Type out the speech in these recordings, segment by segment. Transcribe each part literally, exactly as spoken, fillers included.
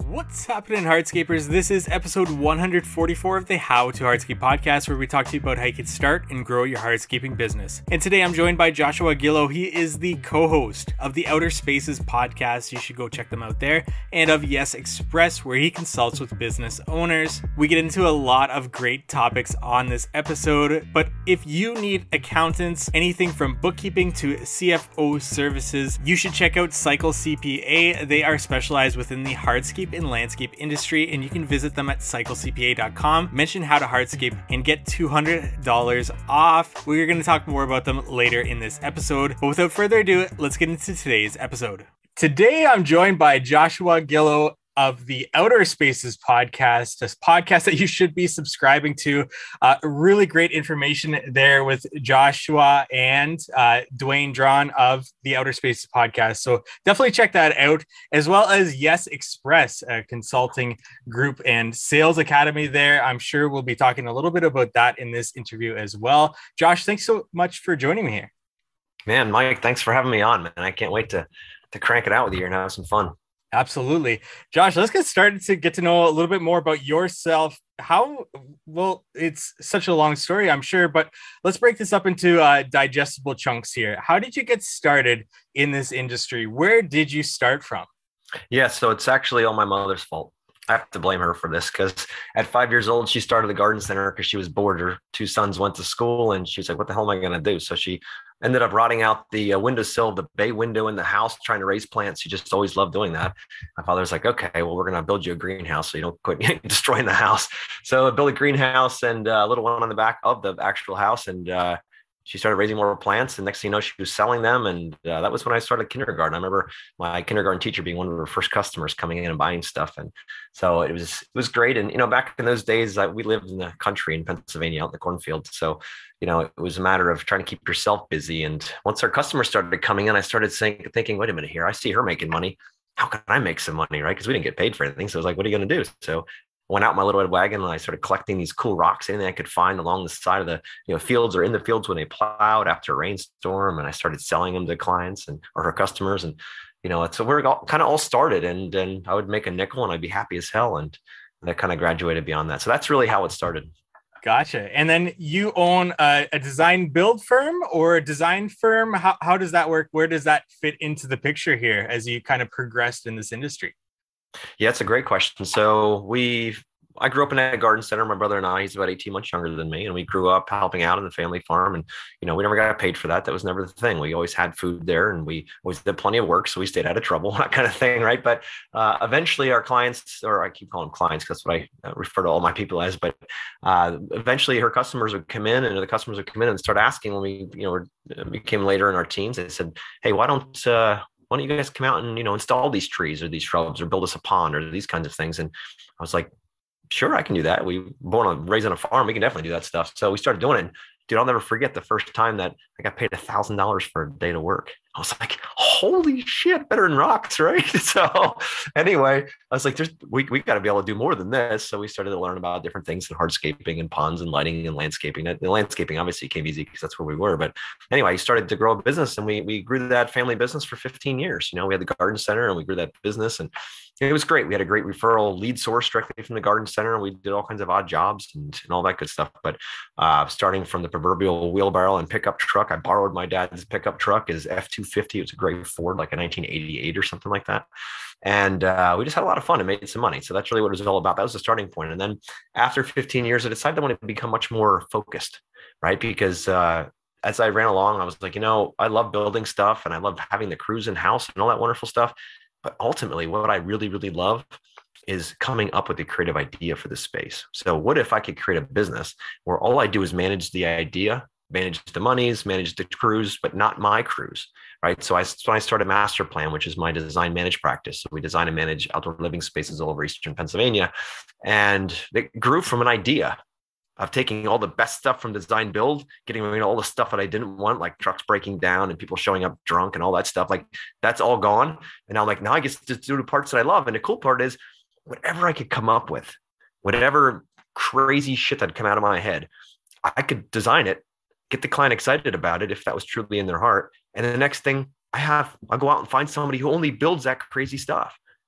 What's happening, Hardscapers? This is episode one hundred forty-four of the How to Hardscape podcast, where we talk to you about how you can start and grow your hardscaping business. And today I'm joined by Joshua Gillow. He is the co-host of the Outer Spaces podcast. You should go check them out there. And of Yes Express, where he consults with business owners. We get into a lot of great topics on this episode. But if you need accountants, anything from bookkeeping to C F O services, you should check out Cycle C P A. They are specialized within the hardscape and landscape industry, and you can visit them at cycle c p a dot com. Mention How to Hardscape and get two hundred dollars off. We're going to talk more about them later in this episode. But without further ado, let's get into today's episode. Today, I'm joined by Joshua Gillow of the Outer Spaces podcast, this podcast that you should be subscribing to. Uh, really great information there with Joshua and uh, Dwayne Drawn of the Outer Spaces podcast. So definitely check that out, as well as Yes Express, a consulting group and sales academy there. I'm sure we'll be talking a little bit about that in this interview as well. Josh, thanks so much for joining me here. Man, Mike, thanks for having me on, man. I can't wait to, to crank it out with you and have some fun. Absolutely. Josh, let's get started to get to know a little bit more about yourself. How, well, it's such a long story, I'm sure, but let's break this up into uh, digestible chunks here. How did you get started in this industry? Where did you start from? Yeah, so it's actually all my mother's fault. I have to blame her for this because at five years old, she started the garden center because she was bored. Her two sons went to school and she was like, what the hell am I going to do? So she ended up rotting out the uh, windowsill of the bay window in the house, trying to raise plants. She just always loved doing that. My father was like, okay, well, we're going to build you a greenhouse so you don't quit destroying the house. So I built a greenhouse and a little one on the back of the actual house. And uh, she started raising more plants. And next thing you know, she was selling them. And uh, that was when I started kindergarten. I remember my kindergarten teacher being one of her first customers coming in and buying stuff. And so it was, it was great. And, you know, back in those days, uh, we lived in the country in Pennsylvania out in the cornfield. So, you know, it was a matter of trying to keep yourself busy. And once our customers started coming in, I started saying, thinking, wait a minute here, I see her making money. How can I make some money? Right. Because we didn't get paid for anything. So I was like, what are you going to do? So I went out in my little red wagon and I started collecting these cool rocks, anything I could find along the side of the, you know, fields or in the fields when they plowed after a rainstorm. And I started selling them to clients and or her customers. And, you know, so we're all, kind of all started and then I would make a nickel and I'd be happy as hell. And that kind of graduated beyond that. So that's really how it started. Gotcha. And then you own a, a design build firm or a design firm. How, how does that work? Where does that fit into the picture here as you kind of progressed in this industry? Yeah, it's a great question. So we, I grew up in a garden center. My brother and I, he's about eighteen months younger than me. And we grew up helping out in the family farm. And, you know, we never got paid for that. That was never the thing. We always had food there and we always did plenty of work. So we stayed out of trouble, that kind of thing. Right. But uh, eventually our clients, or I keep calling them clients, because that's what I refer to all my people as, but uh, eventually her customers would come in and the customers would come in and start asking when we, you know, became later in our teens, they said, hey, why don't, uh, why don't you guys come out and, you know, install these trees or these shrubs or build us a pond or these kinds of things? And I was like, sure, I can do that. We were born on raised on a farm. We can definitely do that stuff. So we started doing it. Dude, I'll never forget the first time that I got paid a thousand dollars for a day to work. I was like, holy shit, better than rocks, right? So anyway, I was like, there's we we got to be able to do more than this. So we started to learn about different things in hardscaping and ponds and lighting and landscaping. The landscaping obviously came easy because that's where we were. But anyway, we started to grow a business and we we grew that family business for fifteen years. You know, we had the garden center and we grew that business and it was great. We had a great referral lead source directly from the garden center. And we did all kinds of odd jobs and, and all that good stuff. But uh, starting from the proverbial wheelbarrow and pickup truck, I borrowed my dad's pickup truck, his F two fifty. It was a gray Ford, like a nineteen eighty-eight or something like that. And uh, we just had a lot of fun and made some money. So that's really what it was all about. That was the starting point. And then after fifteen years, I decided I wanted to become much more focused, right? Because uh, as I ran along, I was like, you know, I love building stuff and I love having the crews in house and all that wonderful stuff. But ultimately, what I really, really love is coming up with a creative idea for the space. So what if I could create a business where all I do is manage the idea, manage the monies, manage the crews, but not my crews, right? So I, so I started Master Plan, which is my design manage practice. So we design and manage outdoor living spaces all over Eastern Pennsylvania. And it grew from an idea of taking all the best stuff from design build, getting rid of all the stuff that I didn't want, like trucks breaking down and people showing up drunk and all that stuff. Like that's all gone. And now I'm like, now I get to do the parts that I love. And the cool part is whatever I could come up with, whatever crazy shit that'd come out of my head, I could design it, get the client excited about it if that was truly in their heart. And then the next thing I have, I'll go out and find somebody who only builds that crazy stuff.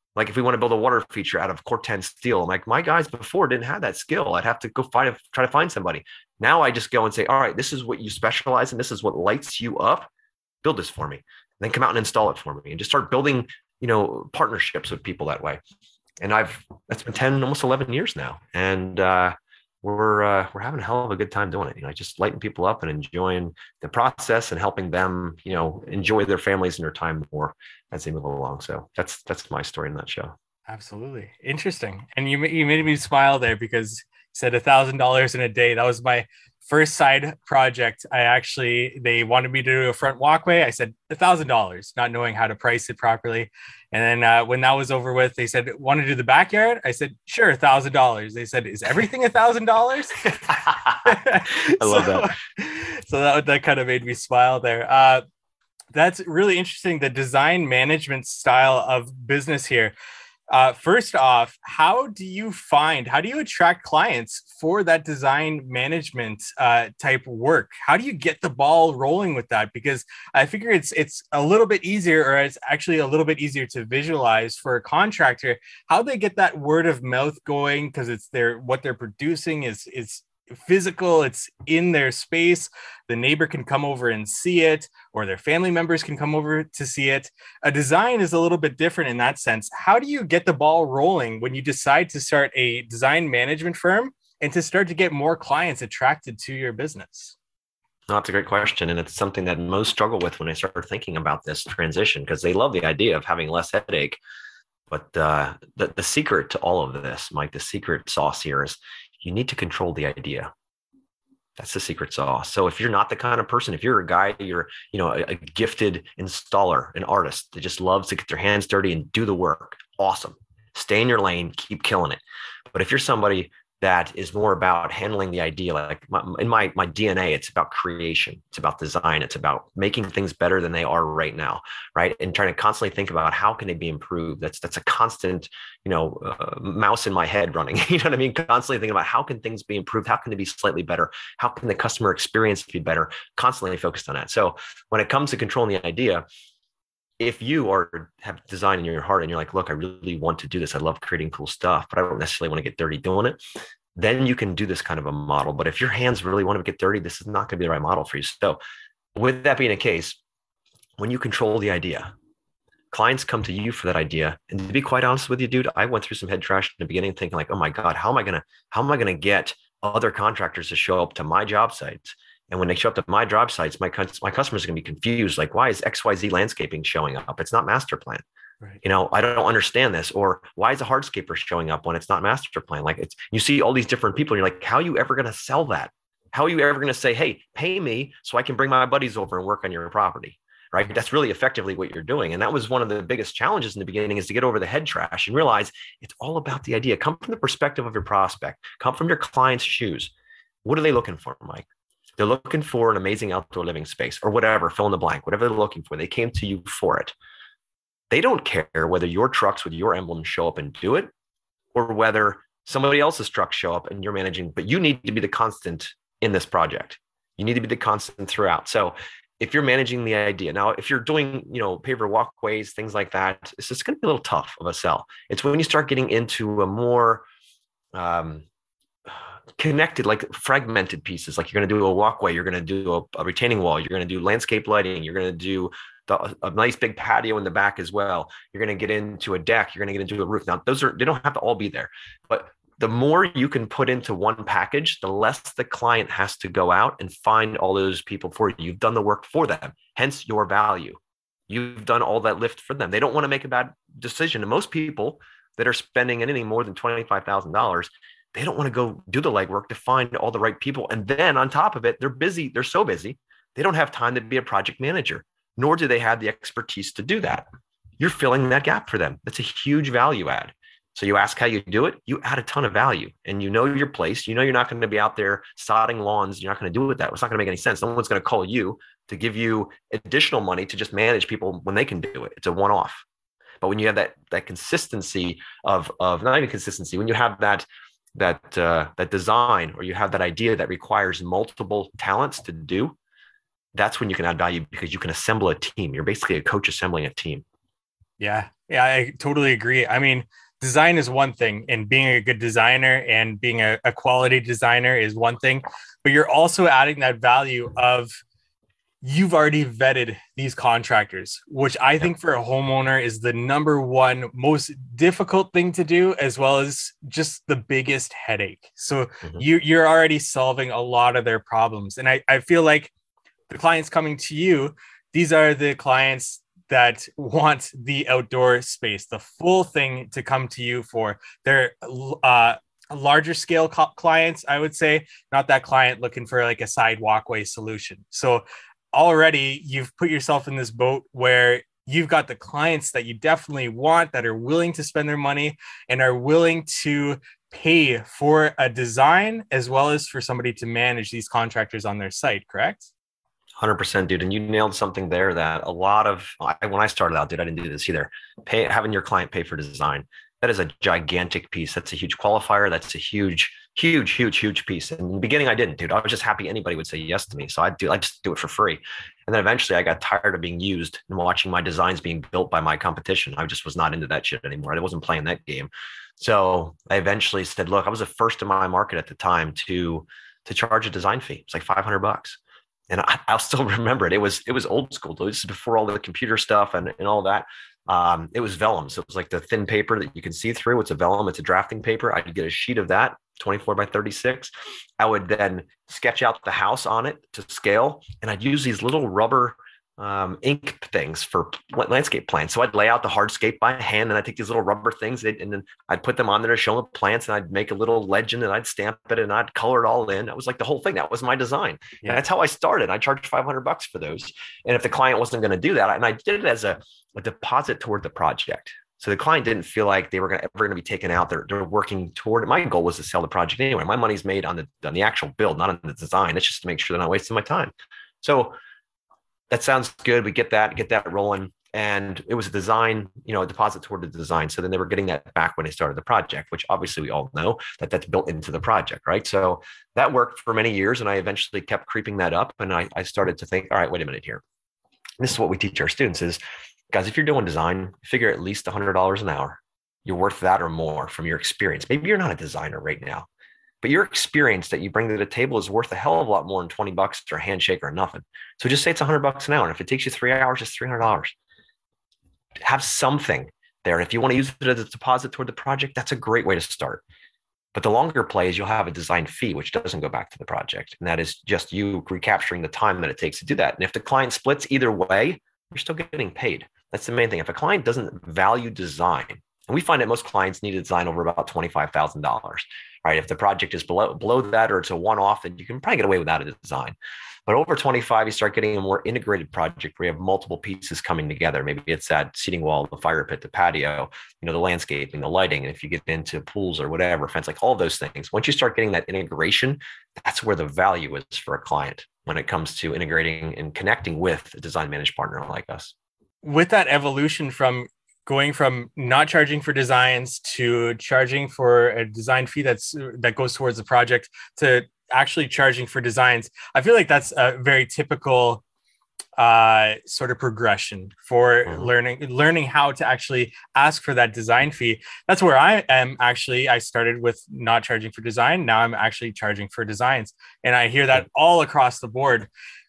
Like if we want to build a water feature out of Corten steel, I'm like, my guys before didn't have that skill. I'd have to go find, try to find somebody. Now I just go and say, all right, this is what you specialize in. This is what lights you up. Build this for me. And then come out and install it for me and just start building, you know, partnerships with people that way. And I've, that's been ten, almost eleven years now. And, uh, we're, uh, we're having a hell of a good time doing it. You know, just lighting people up and enjoying the process and helping them, you know, enjoy their families and their time more as they move along. So that's, that's my story in that show. Absolutely. Interesting. And you, you made me smile there because you said a thousand dollars in a day. That was my first side project. I actually, they wanted me to do a front walkway. I said a thousand dollars, not knowing how to price it properly. And then uh, when that was over with, they said, want to do the backyard? I said, sure, a thousand dollars. They said, is everything a thousand dollars? I love so, that. So that, that kind of made me smile there. Uh, that's really interesting. The design management style of business here. Uh, first off, how do you find, how do you attract clients for that design management uh, type work? How do you get the ball rolling with that? Because I figure it's it's a little bit easier, or it's actually a little bit easier to visualize for a contractor. How they get that word of mouth going, because it's their what they're producing is is physical, it's in their space. The neighbor can come over and see it, or their family members can come over to see it. A design is a little bit different in that sense. How do you get the ball rolling when you decide to start a design management firm and to start to get more clients attracted to your business? No, that's a great question. And it's something that most struggle with when they start thinking about this transition, because they love the idea of having less headache. But uh, the, the secret to all of this, Mike, the secret sauce here is you need to control the idea. That's the secret sauce. So if you're not the kind of person, if you're a guy, you're, you know, a, a gifted installer, an artist that just loves to get their hands dirty and do the work, awesome. Stay in your lane, keep killing it. But if you're somebody that is more about handling the idea, like my, in my, my D N A, it's about creation. It's about design. It's about making things better than they are right now, right? And trying to constantly think about how can they be improved. That's that's a constant, you know, uh, mouse in my head running. You know what I mean? Constantly thinking about how can things be improved? How can they be slightly better? How can the customer experience be better? Constantly focused on that. So when it comes to controlling the idea, if you are have design in your heart and you're like, look, I really want to do this. I love creating cool stuff, but I don't necessarily want to get dirty doing it. Then you can do this kind of a model. But if your hands really want to get dirty, this is not going to be the right model for you. So with that being the case, when you control the idea, clients come to you for that idea. And to be quite honest with you, dude, I went through some head trash in the beginning thinking like, oh my God, how am I going to, how am I going to get other contractors to show up to my job sites? And when they show up to my job sites, my, my customers are going to be confused. Like, why is X Y Z landscaping showing up? It's not master plan. Right. You know, I don't understand this. Or why is a hardscaper showing up when it's not master plan? Like it's, you see all these different people and you're like, how are you ever going to sell that? How are you ever going to say, hey, pay me so I can bring my buddies over and work on your property? Right. That's really effectively what you're doing. And that was one of the biggest challenges in the beginning, is to get over the head trash and realize it's all about the idea. Come from the perspective of your prospect, come from your client's shoes. What are they looking for, Mike? They're looking for an amazing outdoor living space or whatever, fill in the blank, whatever they're looking for. They came to you for it. They don't care whether your trucks with your emblem show up and do it, or whether somebody else's trucks show up and you're managing, but you need to be the constant in this project. You need to be the constant throughout. So if you're managing the idea, now, if you're doing, you know, paver walkways, things like that, it's just going to be a little tough of a sell. It's when you start getting into a more, um, connected, like fragmented pieces, like you're going to do a walkway, you're going to do a, a retaining wall, you're going to do landscape lighting, you're going to do the, a nice big patio in the back as well. You're going to get into a deck, you're going to get into a roof. Now, those are, they don't have to all be there, but the more you can put into one package, the less the client has to go out and find all those people for you. You've done the work for them, hence your value. You've done all that lift for them. They don't want to make a bad decision. And most people that are spending anything more than twenty-five thousand dollars, they don't want to go do the legwork to find all the right people. And then on top of it, they're busy. They're so busy. They don't have time to be a project manager, nor do they have the expertise to do that. You're filling that gap for them. That's a huge value add. So you ask how you do it, you add a ton of value, and you know your place. You know you're not going to be out there sodding lawns. You're not going to do it with that. It's not going to make any sense. No one's going to call you to give you additional money to just manage people when they can do it. It's a one-off. But when you have that that consistency of, of not even consistency, when you have that that uh, that design, or you have that idea that requires multiple talents to do, that's when you can add value, because you can assemble a team. You're basically a coach assembling a team. Yeah, Yeah, I totally agree. I mean, design is one thing, and being a good designer and being a, a quality designer is one thing, but you're also adding that value of you've already vetted these contractors, which I Yeah. think for a homeowner is the number one most difficult thing to do, as well as just the biggest headache. So Mhm. you you're already solving a lot of their problems. And I, I feel like the clients coming to you, these are the clients that want the outdoor space, the full thing to come to you for. They're uh larger scale clients, I would say, not that client looking for like a side walkway solution. So already you've put yourself in this boat where you've got the clients that you definitely want, that are willing to spend their money and are willing to pay for a design as well as for somebody to manage these contractors on their site, correct? one hundred percent, dude. And you nailed something there that a lot of, I, when I started out, dude, I didn't do this either. Pay, having your client pay for design. That is a gigantic piece. That's a huge qualifier. That's a huge, huge, huge, huge piece. And in the beginning, I didn't, dude. I was just happy anybody would say yes to me. So I do, I just do it for free. And then eventually I got tired of being used and watching my designs being built by my competition. I just was not into that shit anymore. I wasn't playing that game. So I eventually said, look, I was the first in my market at the time to, to charge a design fee. It's like five hundred bucks. And I, I'll still remember it. It was it was old school. This is before all the computer stuff and, and all that. Um, it was vellum. So it was like the thin paper that you can see through. It's a vellum. It's a drafting paper. I'd get a sheet of that, twenty-four by thirty-six. I would then sketch out the house on it to scale. And I'd use these little rubber um, ink things for landscape plans. So I'd lay out the hardscape by hand, and I'd take these little rubber things and then I'd put them on there to show the plants, and I'd make a little legend and I'd stamp it and I'd color it all in. That was like the whole thing. That was my design. Yeah. And that's how I started. I charged five hundred bucks for those. And if the client wasn't going to do that, and I did it as a, a deposit toward the project. So the client didn't feel like they were gonna, ever going to be taken out. They're, they're working toward it. My goal was to sell the project anyway. My money's made on the, on the actual build, not on the design. It's just to make sure they're not wasting my time. So that sounds good. We get that, get that rolling. And it was a design, you know, a deposit toward the design. So then they were getting that back when they started the project, which obviously we all know that that's built into the project, right? So that worked for many years. And I eventually kept creeping that up. And I, I started to think, all right, wait a minute here. This is what we teach our students is, guys, if you're doing design, figure at least one hundred dollars an hour. You're worth that or more from your experience. Maybe you're not a designer right now, but your experience that you bring to the table is worth a hell of a lot more than twenty bucks or a handshake or nothing. So just say it's one hundred bucks an hour. And if it takes you three hours, it's three hundred dollars. Have something there. And if you want to use it as a deposit toward the project, that's a great way to start. But the longer play is you'll have a design fee, which doesn't go back to the project. And that is just you recapturing the time that it takes to do that. And if the client splits either way, you're still getting paid. That's the main thing. If a client doesn't value design, and we find that most clients need a design over about twenty-five thousand dollars, right? If the project is below, below that, or it's a one-off, then you can probably get away without a design. But over twenty-five, you start getting a more integrated project where you have multiple pieces coming together. Maybe it's that seating wall, the fire pit, the patio, you know, the landscaping, the lighting. And if you get into pools or whatever, fence, like all those things, once you start getting that integration, that's where the value is for a client when it comes to integrating and connecting with a design managed partner like us. With that evolution from going from not charging for designs to charging for a design fee that's that goes towards the project to actually charging for designs, I feel like that's a very typical uh, sort of progression for mm-hmm. learning learning how to actually ask for that design fee. That's where I am actually. I started with not charging for design. Now I'm actually charging for designs, and I hear that all across the board.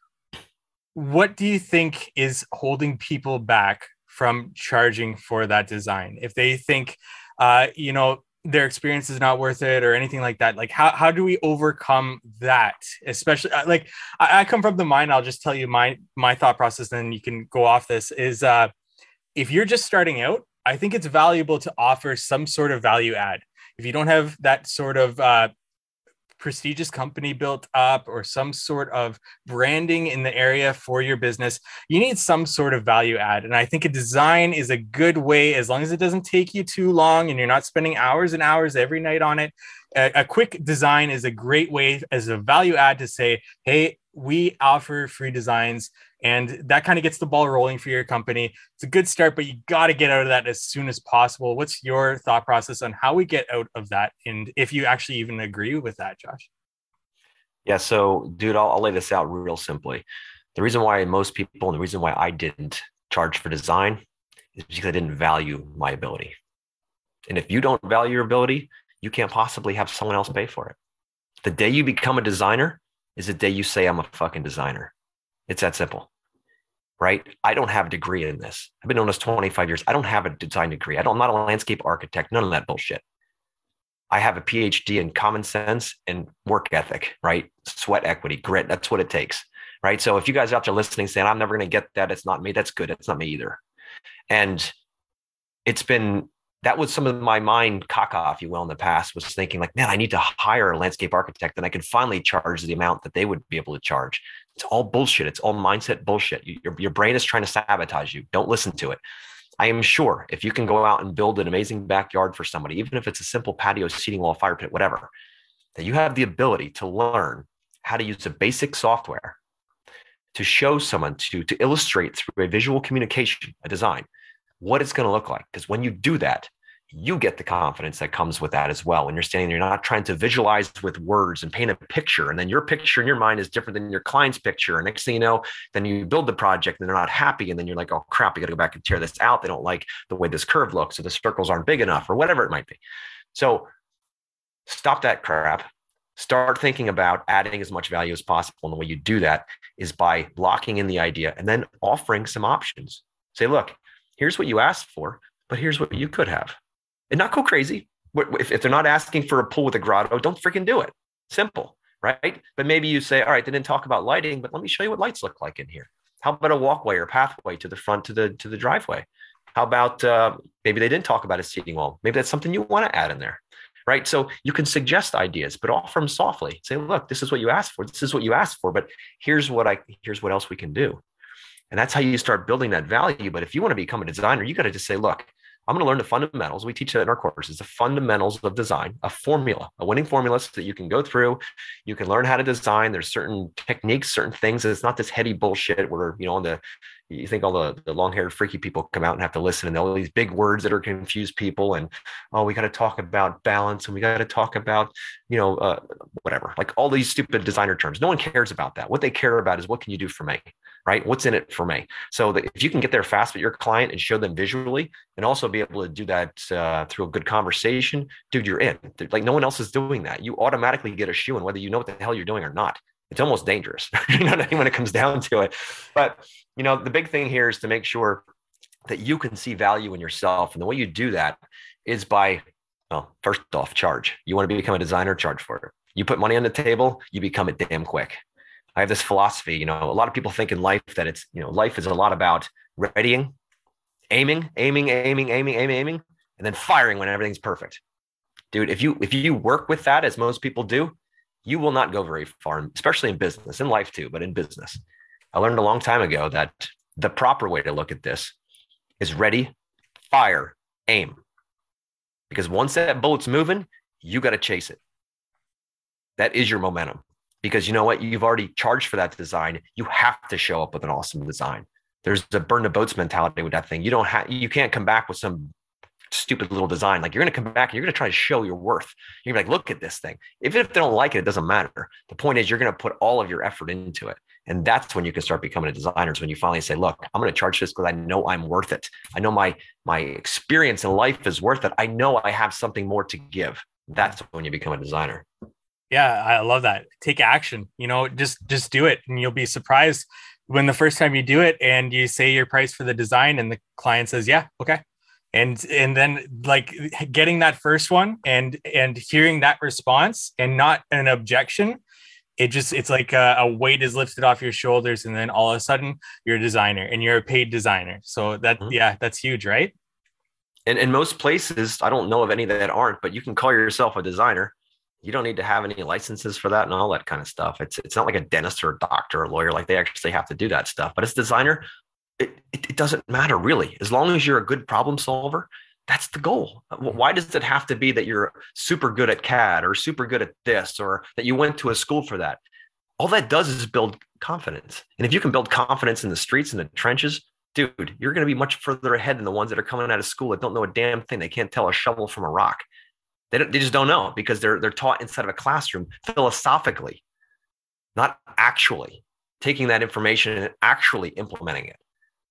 What do you think is holding people back from charging for that design? If they think, uh, you know, their experience is not worth it or anything like that, like how, how do we overcome that? Especially like I, I come from the mind, I'll just tell you my, my thought process, then you can go off this is, uh, if you're just starting out, I think it's valuable to offer some sort of value add. If you don't have that sort of, uh, prestigious company built up or some sort of branding in the area for your business, you need some sort of value add. And I think a design is a good way, as long as it doesn't take you too long and you're not spending hours and hours every night on it. A, a quick design is a great way as a value add to say, hey, we offer free designs, and that kind of gets the ball rolling for your company. It's a good start, but you got to get out of that as soon as possible. What's your thought process on how we get out of that? And if you actually even agree with that, Josh? Yeah. So dude, I'll, I'll lay this out real simply. The reason why most people, and the reason why I didn't charge for design is because I didn't value my ability. And if you don't value your ability, you can't possibly have someone else pay for it. The day you become a designer is the day you say, I'm a fucking designer. It's that simple, right? I don't have a degree in this. I've been doing this twenty-five years. I don't have a design degree. I don't, I'm not a landscape architect, none of that bullshit. I have a P H D in common sense and work ethic, right? Sweat equity, grit. That's what it takes, right? So if you guys out there listening saying, I'm never going to get that, it's not me, that's good. It's not me either. And it's been, that was some of my mind caca, if you will, in the past, was thinking like, man, I need to hire a landscape architect and I can finally charge the amount that they would be able to charge. It's all bullshit. It's all mindset bullshit. Your, your brain is trying to sabotage you. Don't listen to it. I am sure if you can go out and build an amazing backyard for somebody, even if it's a simple patio, seating wall, fire pit, whatever, that you have the ability to learn how to use a basic software to show someone, to, to illustrate through a visual communication, a design, what it's going to look like. Because when you do that, you get the confidence that comes with that as well. When you're standing there, you're not trying to visualize with words and paint a picture. And then your picture in your mind is different than your client's picture. And next thing you know, then you build the project and they're not happy. And then you're like, oh crap, we got to go back and tear this out. They don't like the way this curve looks, or the circles aren't big enough, or whatever it might be. So stop that crap. Start thinking about adding as much value as possible. And the way you do that is by locking in the idea and then offering some options. Say, look, here's what you asked for, but here's what you could have. And not go crazy. If, if they're not asking for a pool with a grotto, don't freaking do it. Simple, right? But maybe you say, all right, they didn't talk about lighting, but let me show you what lights look like in here. How about a walkway or pathway to the front to the to the driveway? How about uh, maybe they didn't talk about a seating wall? Maybe that's something you want to add in there, right? So you can suggest ideas, but offer them softly. Say, look, this is what you asked for. This is what you asked for, but here's what I here's what else we can do. And that's how you start building that value. But if you want to become a designer, you got to just say, look, I'm going to learn the fundamentals. We teach that in our courses, the fundamentals of design, a formula, a winning formula so that you can go through, you can learn how to design. There's certain techniques, certain things. It's not this heady bullshit where, you know, on the, you think all the, the long-haired freaky people come out and have to listen and all these big words that are confuse people. And, oh, we got to talk about balance and we got to talk about, you know, uh, whatever, like all these stupid designer terms. No one cares about that. What they care about is what can you do for me? Right? What's in it for me? So that if you can get there fast with your client and show them visually and also be able to do that uh, through a good conversation, dude, you're in. Like no one else is doing that. You automatically get a shoe in whether you know what the hell you're doing or not. It's almost dangerous you know, when it comes down to it. But, you know, the big thing here is to make sure that you can see value in yourself. And the way you do that is by, well, first off, charge. You want to become a designer, charge for it. You put money on the table, you become it damn quick. I have this philosophy, you know, a lot of people think in life that it's, you know, life is a lot about readying, aiming, aiming, aiming, aiming, aiming, aiming, and then firing when everything's perfect. Dude, if you, if you work with that, as most people do, you will not go very far, especially in business, in life too, but in business. I learned a long time ago that the proper way to look at this is ready, fire, aim. Because once that bullet's moving, you got to chase it. That is your momentum. Because you know what? You've already charged for that design. You have to show up with an awesome design. There's the burn the boats mentality with that thing. You don't have, you can't come back with some stupid little design. Like you're going to come back and you're going to try to show your worth. You're gonna be like, look at this thing. Even if they don't like it, it doesn't matter. The point is you're going to put all of your effort into it. And that's when you can start becoming a designer, is when you finally say, look, I'm going to charge this because I know I'm worth it. I know my, my experience in life is worth it. I know I have something more to give. That's when you become a designer. Yeah, I love that. Take action, you know, just, just do it. And you'll be surprised when the first time you do it and you say your price for the design and the client says, yeah, okay. And, and then like getting that first one and, and hearing that response and not an objection, it just, it's like a, a weight is lifted off your shoulders. And then all of a sudden you're a designer and you're a paid designer. So that, mm-hmm. yeah, that's huge, right? And in most places, I don't know of any that aren't, but you can call yourself a designer. You don't need to have any licenses for that and all that kind of stuff. It's it's not like a dentist or a doctor or a lawyer. Like they actually have to do that stuff. But as a designer, it, it, it doesn't matter really. As long as you're a good problem solver, that's the goal. Why does it have to be that you're super good at C A D or super good at this or that you went to a school for that? All that does is build confidence. And if you can build confidence in the streets and the trenches, dude, you're going to be much further ahead than the ones that are coming out of school that don't know a damn thing. They can't tell a shovel from a rock. They, don't, they just don't know because they're they're taught inside of a classroom philosophically, not actually taking that information and actually implementing it.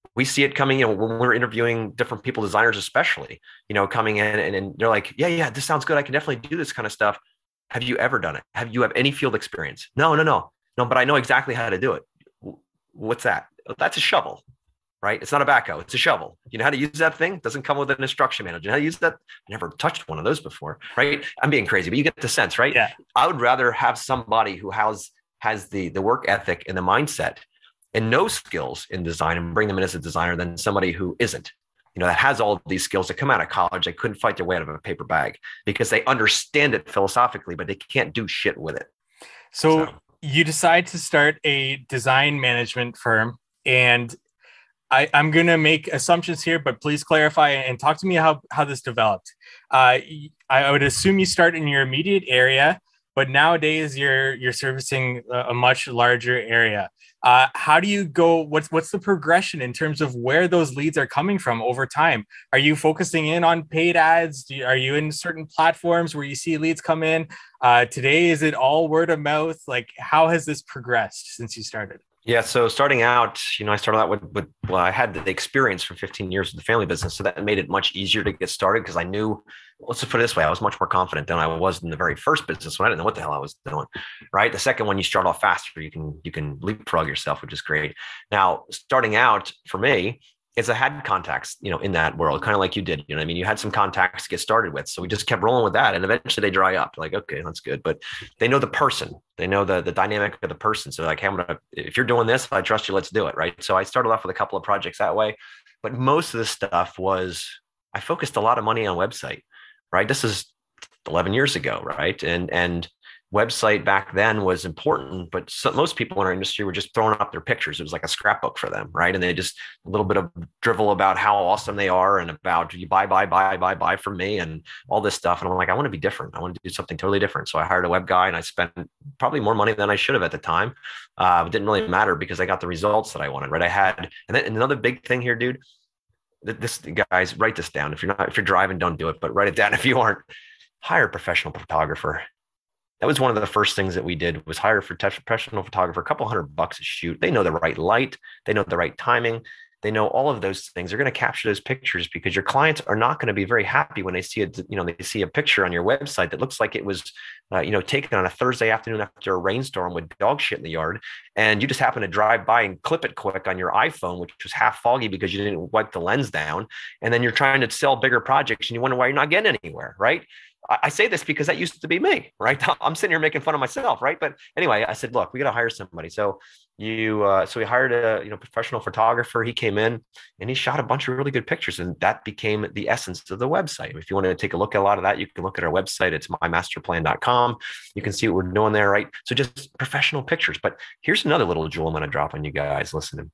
We see it coming, you know, when we're interviewing different people, designers especially, you know, coming in and, and they're like, yeah, yeah, this sounds good. I can definitely do this kind of stuff. Have you ever done it? Have you have any field experience? No, no, no, no, but I know exactly how to do it. What's that? That's a shovel, right? It's not a backhoe. It's a shovel. You know how to use that thing? It doesn't come with an instruction manual. Do you know how to use that? I never touched one of those before, right? I'm being crazy, but you get the sense, right? Yeah. I would rather have somebody who has, has the, the work ethic and the mindset and no skills in design and bring them in as a designer than somebody who isn't, you know, that has all of these skills that come out of college. They couldn't fight their way out of a paper bag because they understand it philosophically, but they can't do shit with it. So, so. You decide to start a design management firm, and I, I'm going to make assumptions here, but please clarify and talk to me how, how this developed. Uh, I would assume you start in your immediate area, but nowadays you're you're servicing a much larger area. Uh, how do you go? What's what's the progression in terms of where those leads are coming from over time? Are you focusing in on paid ads? Do you, are you in certain platforms where you see leads come in? Uh, today, is it all word of mouth? Like, how has this progressed since you started? Yeah. So starting out, you know, I started out with, with, well, I had the experience from fifteen years with the family business. So that made it much easier to get started because I knew, let's just put it this way, I was much more confident than I was in the very first business when I didn't know what the hell I was doing. Right. The second one, you start off faster, you can, you can leapfrog yourself, which is great. Now, starting out for me, is I had contacts, you know, in that world, kind of like you did, you know what I mean? You had some contacts to get started with. So we just kept rolling with that. And eventually they dry up. Like, okay, that's good. But they know the person, they know the, the dynamic of the person. So like, hey, I'm gonna, if you're doing this, I trust you, let's do it. Right. So I started off with a couple of projects that way, but most of the stuff was, I focused a lot of money on website, right? This is eleven years ago. Right. And, and, website back then was important, but so, most people in our industry were just throwing up their pictures. It was like a scrapbook for them, right? And they just a little bit of drivel about how awesome they are and about you buy, buy, buy, buy, buy from me and all this stuff. And I'm like, I want to be different. I want to do something totally different. So I hired a web guy and I spent probably more money than I should have at the time. Uh, it didn't really matter because I got the results that I wanted, right? I had, and then another big thing here, dude, this guys, write this down. If you're not, if you're driving, don't do it, but write it down. If you aren't, hire a professional photographer. That was one of the first things that we did was hire for professional photographer, a couple hundred bucks a shoot. They know the right light. They know the right timing. They know all of those things. They're going to capture those pictures because your clients are not going to be very happy when they see a, you know, they see a picture on your website that looks like it was, uh, you know, taken on a Thursday afternoon after a rainstorm with dog shit in the yard. And you just happen to drive by and clip it quick on your iPhone, which was half foggy because you didn't wipe the lens down. And then you're trying to sell bigger projects and you wonder why you're not getting anywhere. Right. I say this because that used to be me, right? I'm sitting here making fun of myself, right? But anyway, I said, look, we got to hire somebody. So you, uh, so we hired a, you know, professional photographer. He came in and he shot a bunch of really good pictures, and that became the essence of the website. If you want to take a look at a lot of that, you can look at our website. It's my master plan dot com. You can see what we're doing there, right? So just professional pictures. But here's another little jewel I'm going to drop on you guys. Listen,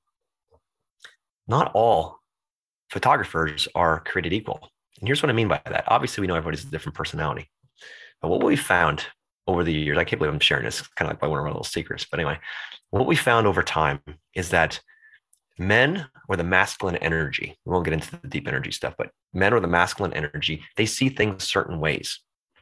not all photographers are created equal. And here's what I mean by that. Obviously, we know everybody's a different personality. But what we found over the years, I can't believe I'm sharing this, it's kind of like one of our little secrets. But anyway, what we found over time is that men or the masculine energy, we won't get into the deep energy stuff, but men or the masculine energy, they see things certain ways.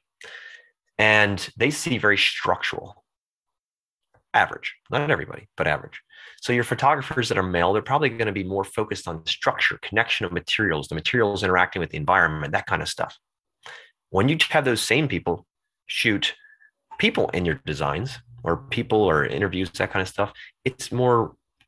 And they see very structural. Average, not everybody, but average. So your photographers that are male, they're probably going to be more focused on structure, connection of materials, the materials interacting with the environment, that kind of stuff. When you have those same people shoot people in your designs or people or interviews, that kind of stuff, it's more,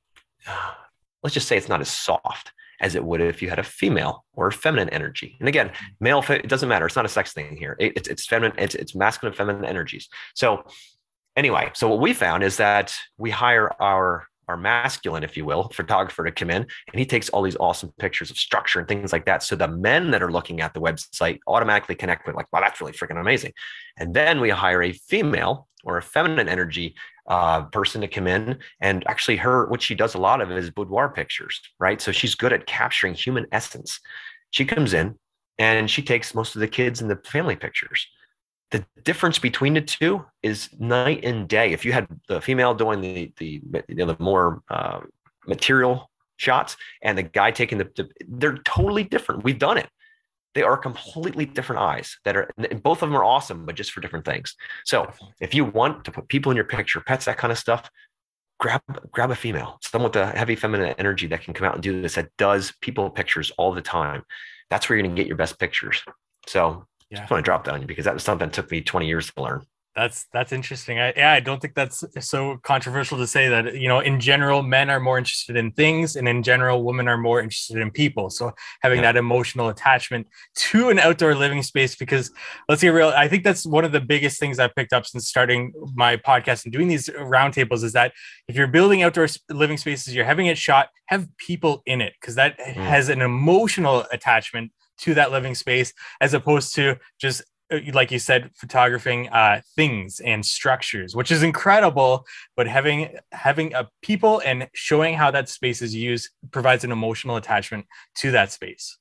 let's just say it's not as soft as it would if you had a female or a feminine energy. And again, male, it doesn't matter. It's not a sex thing here. It, it's, it's feminine, it's, it's masculine, feminine energies. So anyway, so what we found is that we hire our our masculine, if you will, photographer to come in, and he takes all these awesome pictures of structure and things like that. So the men that are looking at the website automatically connect with like, wow, that's really freaking amazing. And then we hire a female or a feminine energy uh, person to come in, and actually her, what she does a lot of is boudoir pictures, right? So she's good at capturing human essence. She comes in and she takes most of the kids and the family pictures. The difference between the two is night and day. If you had the female doing the the you know, the more uh, material shots and the guy taking the, the, they're totally different. We've done it. They are completely different eyes that are, both of them are awesome, but just for different things. So if you want to put people in your picture, pets, that kind of stuff, grab grab a female, someone with a heavy feminine energy that can come out and do this, that does people pictures all the time. That's where you're going to get your best pictures. So Yeah. just want to drop that on you because that was something that took me twenty years to learn. That's that's interesting. I, yeah, I don't think that's so controversial to say that, you know, in general, men are more interested in things, and in general, women are more interested in people. So having yeah. that emotional attachment to an outdoor living space, because let's get real, I think that's one of the biggest things I've picked up since starting my podcast and doing these roundtables is that if you're building outdoor living spaces, you're having it shot, have people in it, because that mm. has an emotional attachment to that living space, as opposed to just, like you said, photographing uh, things and structures, which is incredible. But having having a people and showing how that space is used provides an emotional attachment to that space.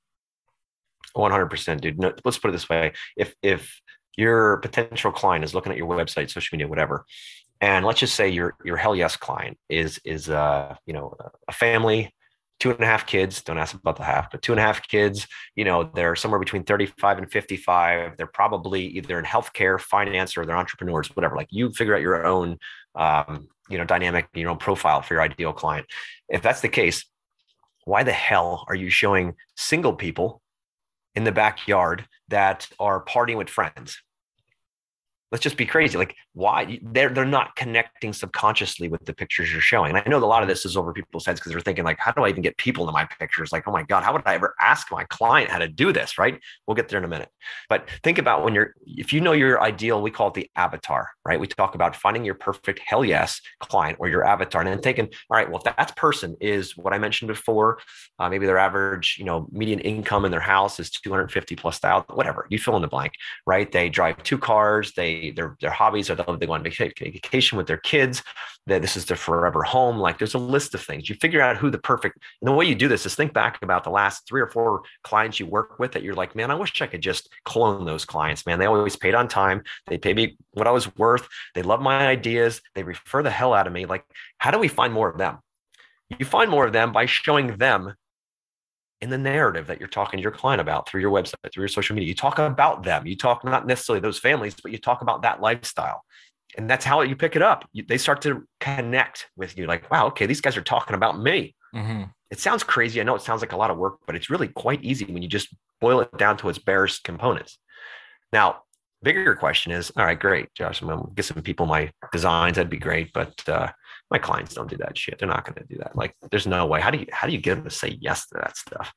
one hundred percent, dude. No, let's put it this way: if if your potential client is looking at your website, social media, whatever, and let's just say your your hell yes client is is uh you know a family. Two and a half kids, don't ask about the half, but two and a half kids, you know, they're somewhere between thirty-five and fifty-five. They're probably either in healthcare, finance, or they're entrepreneurs, whatever. Like you figure out your own, um, you know, dynamic, your own profile for your ideal client. If that's the case, why the hell are you showing single people in the backyard that are partying with friends? Let's just be crazy. Like why they're, they're not connecting subconsciously with the pictures you're showing. And I know a lot of this is over people's heads because they're thinking like, how do I even get people in my pictures? Like, oh my God, how would I ever ask my client how to do this? Right. We'll get there in a minute, but think about when you're, if you know your ideal, we call it the avatar, right? We talk about finding your perfect hell yes client or your avatar and then thinking, all right, well, if that person is what I mentioned before, uh, maybe their average, you know, median income in their house is two hundred fifty plus thousand, whatever, you fill in the blank, right? They drive two cars. They, Their their hobbies are they go on vacation with their kids, that this is their forever home. Like there's a list of things. You figure out who the perfect, and the way you do this is think back about the last three or four clients you work with that you're like, man, I wish I could just clone those clients, man. They always paid on time. They paid me what I was worth. They love my ideas. They refer the hell out of me. Like, how do we find more of them? You find more of them by showing them in the narrative that you're talking to your client about through your website, through your social media. You talk about them. You talk not necessarily those families, but you talk about that lifestyle. And that's how you pick it up. You, they start to connect with you like, wow, okay, these guys are talking about me. Mm-hmm. It sounds crazy. I know it sounds like a lot of work, but it's really quite easy when you just boil it down to its barest components. Now, bigger question is, all right, great, Josh, I'm going to get some people my designs. That'd be great. But uh, my clients don't do that shit. They're not going to do that. Like, there's no way. How do you, how do you get them to say yes to that stuff?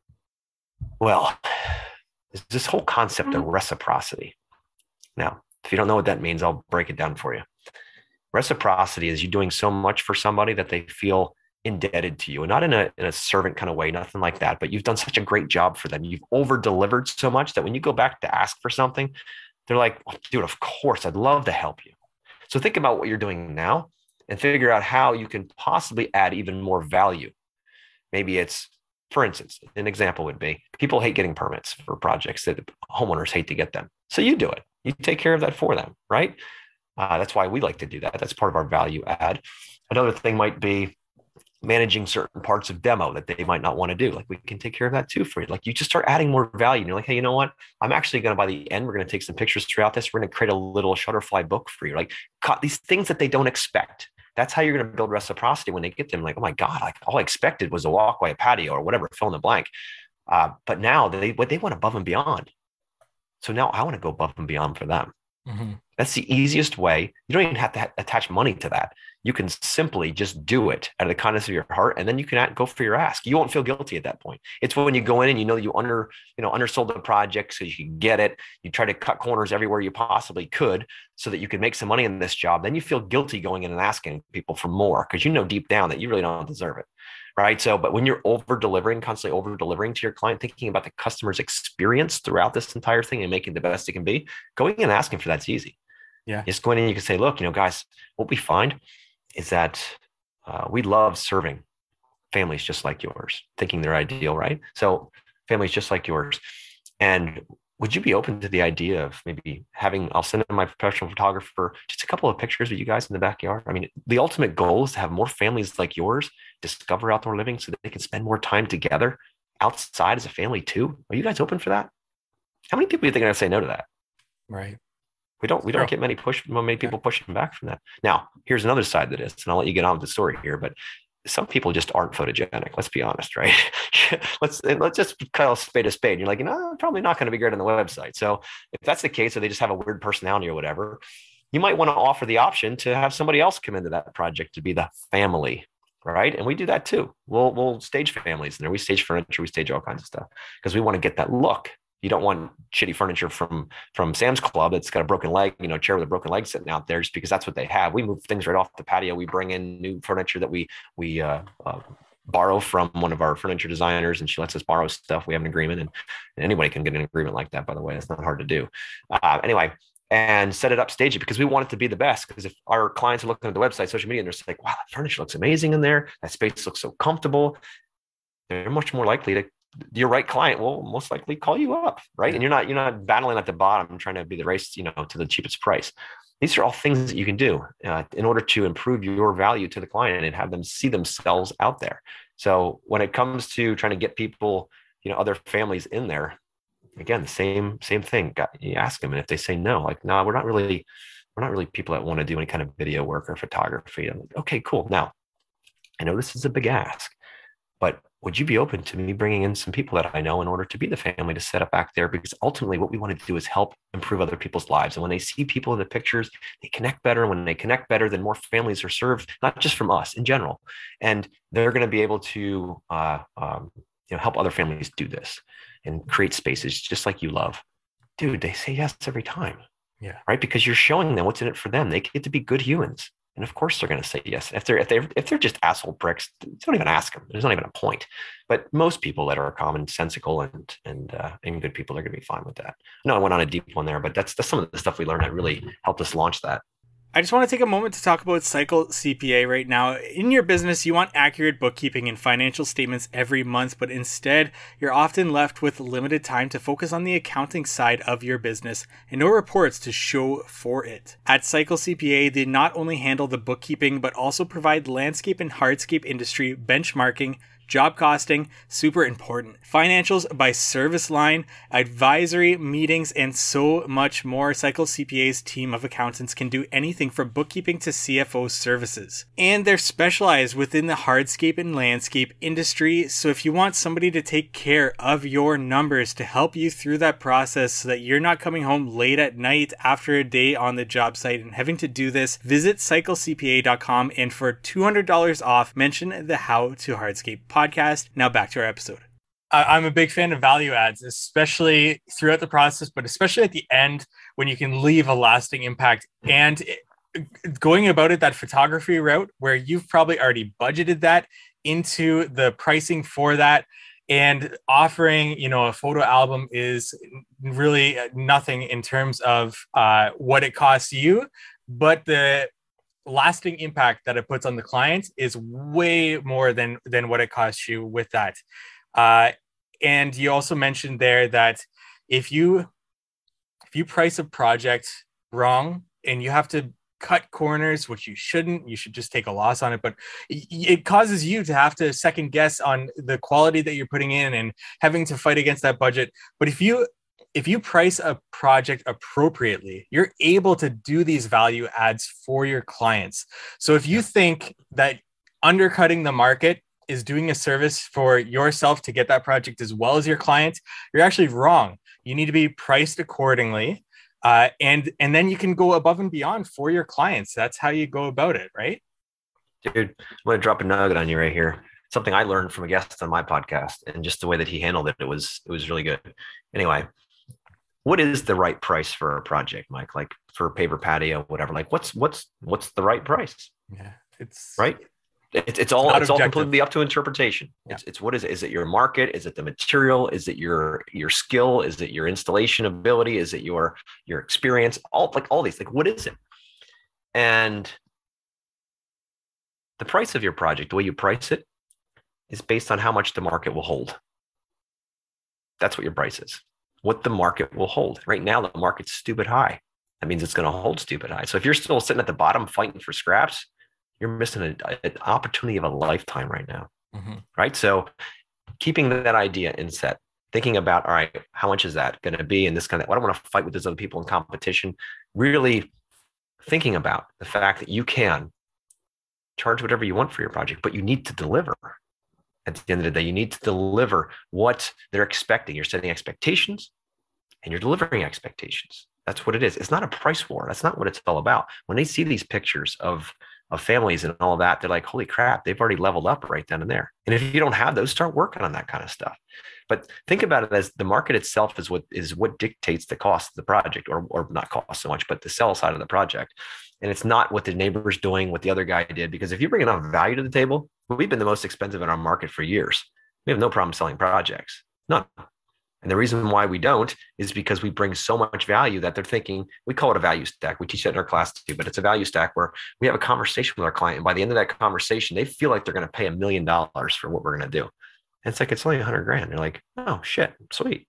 Well, it's this whole concept of reciprocity. Now, if you don't know what that means, I'll break it down for you. Reciprocity is you doing so much for somebody that they feel indebted to you, and not in a, in a servant kind of way, nothing like that, but you've done such a great job for them. You've over delivered so much that when you go back to ask for something, they're like, oh, dude, of course, I'd love to help you. So think about what you're doing now and figure out how you can possibly add even more value. Maybe it's, for instance, an example would be people hate getting permits for projects that homeowners hate to get them. So you do it. You take care of that for them, right? Uh, that's why we like to do that. That's part of our value add. Another thing might be managing certain parts of demo that they might not want to do. Like we can take care of that too for you. Like you just start adding more value. And you're like, hey, you know what? I'm actually going to, by the end, we're going to take some pictures throughout this. We're going to create a little Shutterfly book for you. Like these things that they don't expect. That's how you're going to build reciprocity when they get them. Like, oh my God, like all I expected was a walkway, a patio, or whatever, fill in the blank. Uh, but now they what they want above and beyond. So now I want to go above and beyond for them. Mm-hmm. That's the easiest way. You don't even have to ha- attach money to that. You can simply just do it out of the kindness of your heart, and then you can go for your ask. You won't feel guilty at that point. It's when you go in and you know you under, you know, undersold the project so you can get it. You try to cut corners everywhere you possibly could so that you could make some money in this job. Then you feel guilty going in and asking people for more because you know deep down that you really don't deserve it. Right. So, but when you're over delivering, constantly over delivering to your client, thinking about the customer's experience throughout this entire thing and making the best it can be, going in and asking for that's easy. Yeah. Just going in, you can say, look, you know, guys, what we find is that uh, we love serving families just like yours, thinking they're ideal, right? So families just like yours. And would you be open to the idea of maybe having, I'll send in my professional photographer, just a couple of pictures of you guys in the backyard. I mean, the ultimate goal is to have more families like yours discover outdoor living so that they can spend more time together outside as a family too. Are you guys open for that? How many people do you think are going to say no to that? Right. We don't we True. don't get many push many people pushing back from that. Now, here's another side to this, and I'll let you get on with the story here, but some people just aren't photogenic. Let's be honest, right? let's let's just call a spade a spade. You're like, you know, I'm probably not going to be great on the website. So if that's the case, or they just have a weird personality or whatever, you might want to offer the option to have somebody else come into that project to be the family, right? And we do that too. We'll we'll stage families in there. We stage furniture, we stage all kinds of stuff because we want to get that look. You don't want shitty furniture from from Sam's Club that's got a broken leg, you know, chair with a broken leg sitting out there just because that's what they have. We move things right off the patio. We bring in new furniture that we we uh, uh, borrow from one of our furniture designers, and she lets us borrow stuff. We have an agreement, and, and anybody can get an agreement like that. By the way, it's not hard to do. Uh, anyway, and set it up, stage it because we want it to be the best. Because if our clients are looking at the website, social media, and they're just like, "Wow, that furniture looks amazing in there. That space looks so comfortable," they're much more likely to. Your right client will most likely call you up, right? Yeah. And you're not you're not battling at the bottom trying to be the race, you know, to the cheapest price. These are all things that you can do uh, in order to improve your value to the client and have them see themselves out there. So when it comes to trying to get people, you know, other families in there, again, the same same thing. You ask them, and if they say no, like, no, we're not really we're not really people that want to do any kind of video work or photography. I'm like, okay, cool. Now, I know this is a big ask, but would you be open to me bringing in some people that I know in order to be the family to set up back there? Because ultimately what we want to do is help improve other people's lives. And when they see people in the pictures, they connect better. When they connect better, then more families are served, not just from us in general. And they're going to be able to uh, um, you know, help other families do this and create spaces just like you love. Dude, they say yes every time. Yeah. Right. Because you're showing them what's in it for them. They get to be good humans. And of course they're going to say yes. If they're if they're if they're just asshole pricks, don't even ask them. There's not even a point. But most people that are commonsensical and and uh, and good people are going to be fine with that. No, I went on a deep one there, but that's that's some of the stuff we learned that really helped us launch that. I just want to take a moment to talk about Cycle C P A right now. In your business, you want accurate bookkeeping and financial statements every month, but instead, you're often left with limited time to focus on the accounting side of your business and no reports to show for it. At Cycle C P A, they not only handle the bookkeeping, but also provide landscape and hardscape industry benchmarking, job costing, super important, financials by service line, advisory, meetings, and so much more. Cycle C P A's team of accountants can do anything from bookkeeping to C F O services. And they're specialized within the hardscape and landscape industry, so if you want somebody to take care of your numbers to help you through that process so that you're not coming home late at night after a day on the job site and having to do this, visit cycle c p a dot com, and for two hundred dollars off, mention the How to Hardscape podcast. Podcast. Now back to our episode. I'm a big fan of value adds, especially throughout the process, but especially at the end when you can leave a lasting impact. And going about it that photography route where you've probably already budgeted that into the pricing for that, and offering, you know, a photo album is really nothing in terms of uh, what it costs you, but the lasting impact that it puts on the client is way more than than what it costs you with that. Uh, and you also mentioned there that if you if you price a project wrong and you have to cut corners, which you shouldn't, you should just take a loss on it, but it causes you to have to second guess on the quality that you're putting in and having to fight against that budget. But if you If you price a project appropriately, you're able to do these value adds for your clients. So if you think that undercutting the market is doing a service for yourself to get that project as well as your client, you're actually wrong. You need to be priced accordingly. Uh, and, and then you can go above and beyond for your clients. That's how you go about it, right? Dude, I'm going to drop a nugget on you right here. Something I learned from a guest on my podcast, and just the way that he handled it, it was, it was really good. Anyway, what is the right price for a project, Mike? Like for a paper patio, whatever. Like what's what's what's the right price? Yeah, it's right. It's it's all it's, it's all completely up to interpretation. Yeah. It's it's what is it? Is it your market? Is it the material? Is it your your skill? Is it your installation ability? Is it your your experience? All like all these. Like what is it? And the price of your project, the way you price it, is based on how much the market will hold. That's what your price is. What the market will hold. Right now, the market's stupid high. That means it's going to hold stupid high. So if you're still sitting at the bottom fighting for scraps, you're missing a, an opportunity of a lifetime right now. Mm-hmm. Right. So keeping that idea in set, thinking about, all right, how much is that going to be? And this kind of, I don't want to fight with those other people in competition. Really thinking about the fact that you can charge whatever you want for your project, but you need to deliver. At the end of the day, you need to deliver what they're expecting. You're setting expectations and you're delivering expectations. That's what it is. It's not a price war. That's not what it's all about. When they see these pictures of, of families and all of that, they're like, holy crap, they've already leveled up right then and there. And if you don't have those, start working on that kind of stuff. But think about it as the market itself is what is what dictates the cost of the project, or, or not cost so much, but the sell side of the project. And it's not what the neighbor's doing, what the other guy did, because if you bring enough value to the table, we've been the most expensive in our market for years. We have no problem selling projects. None. And the reason why we don't is because we bring so much value that they're thinking, we call it a value stack. We teach that in our class too, but it's a value stack where we have a conversation with our client. And by the end of that conversation, they feel like they're going to pay a million dollars for what we're going to do. And it's like, it's only a hundred grand. They're like, oh shit, sweet.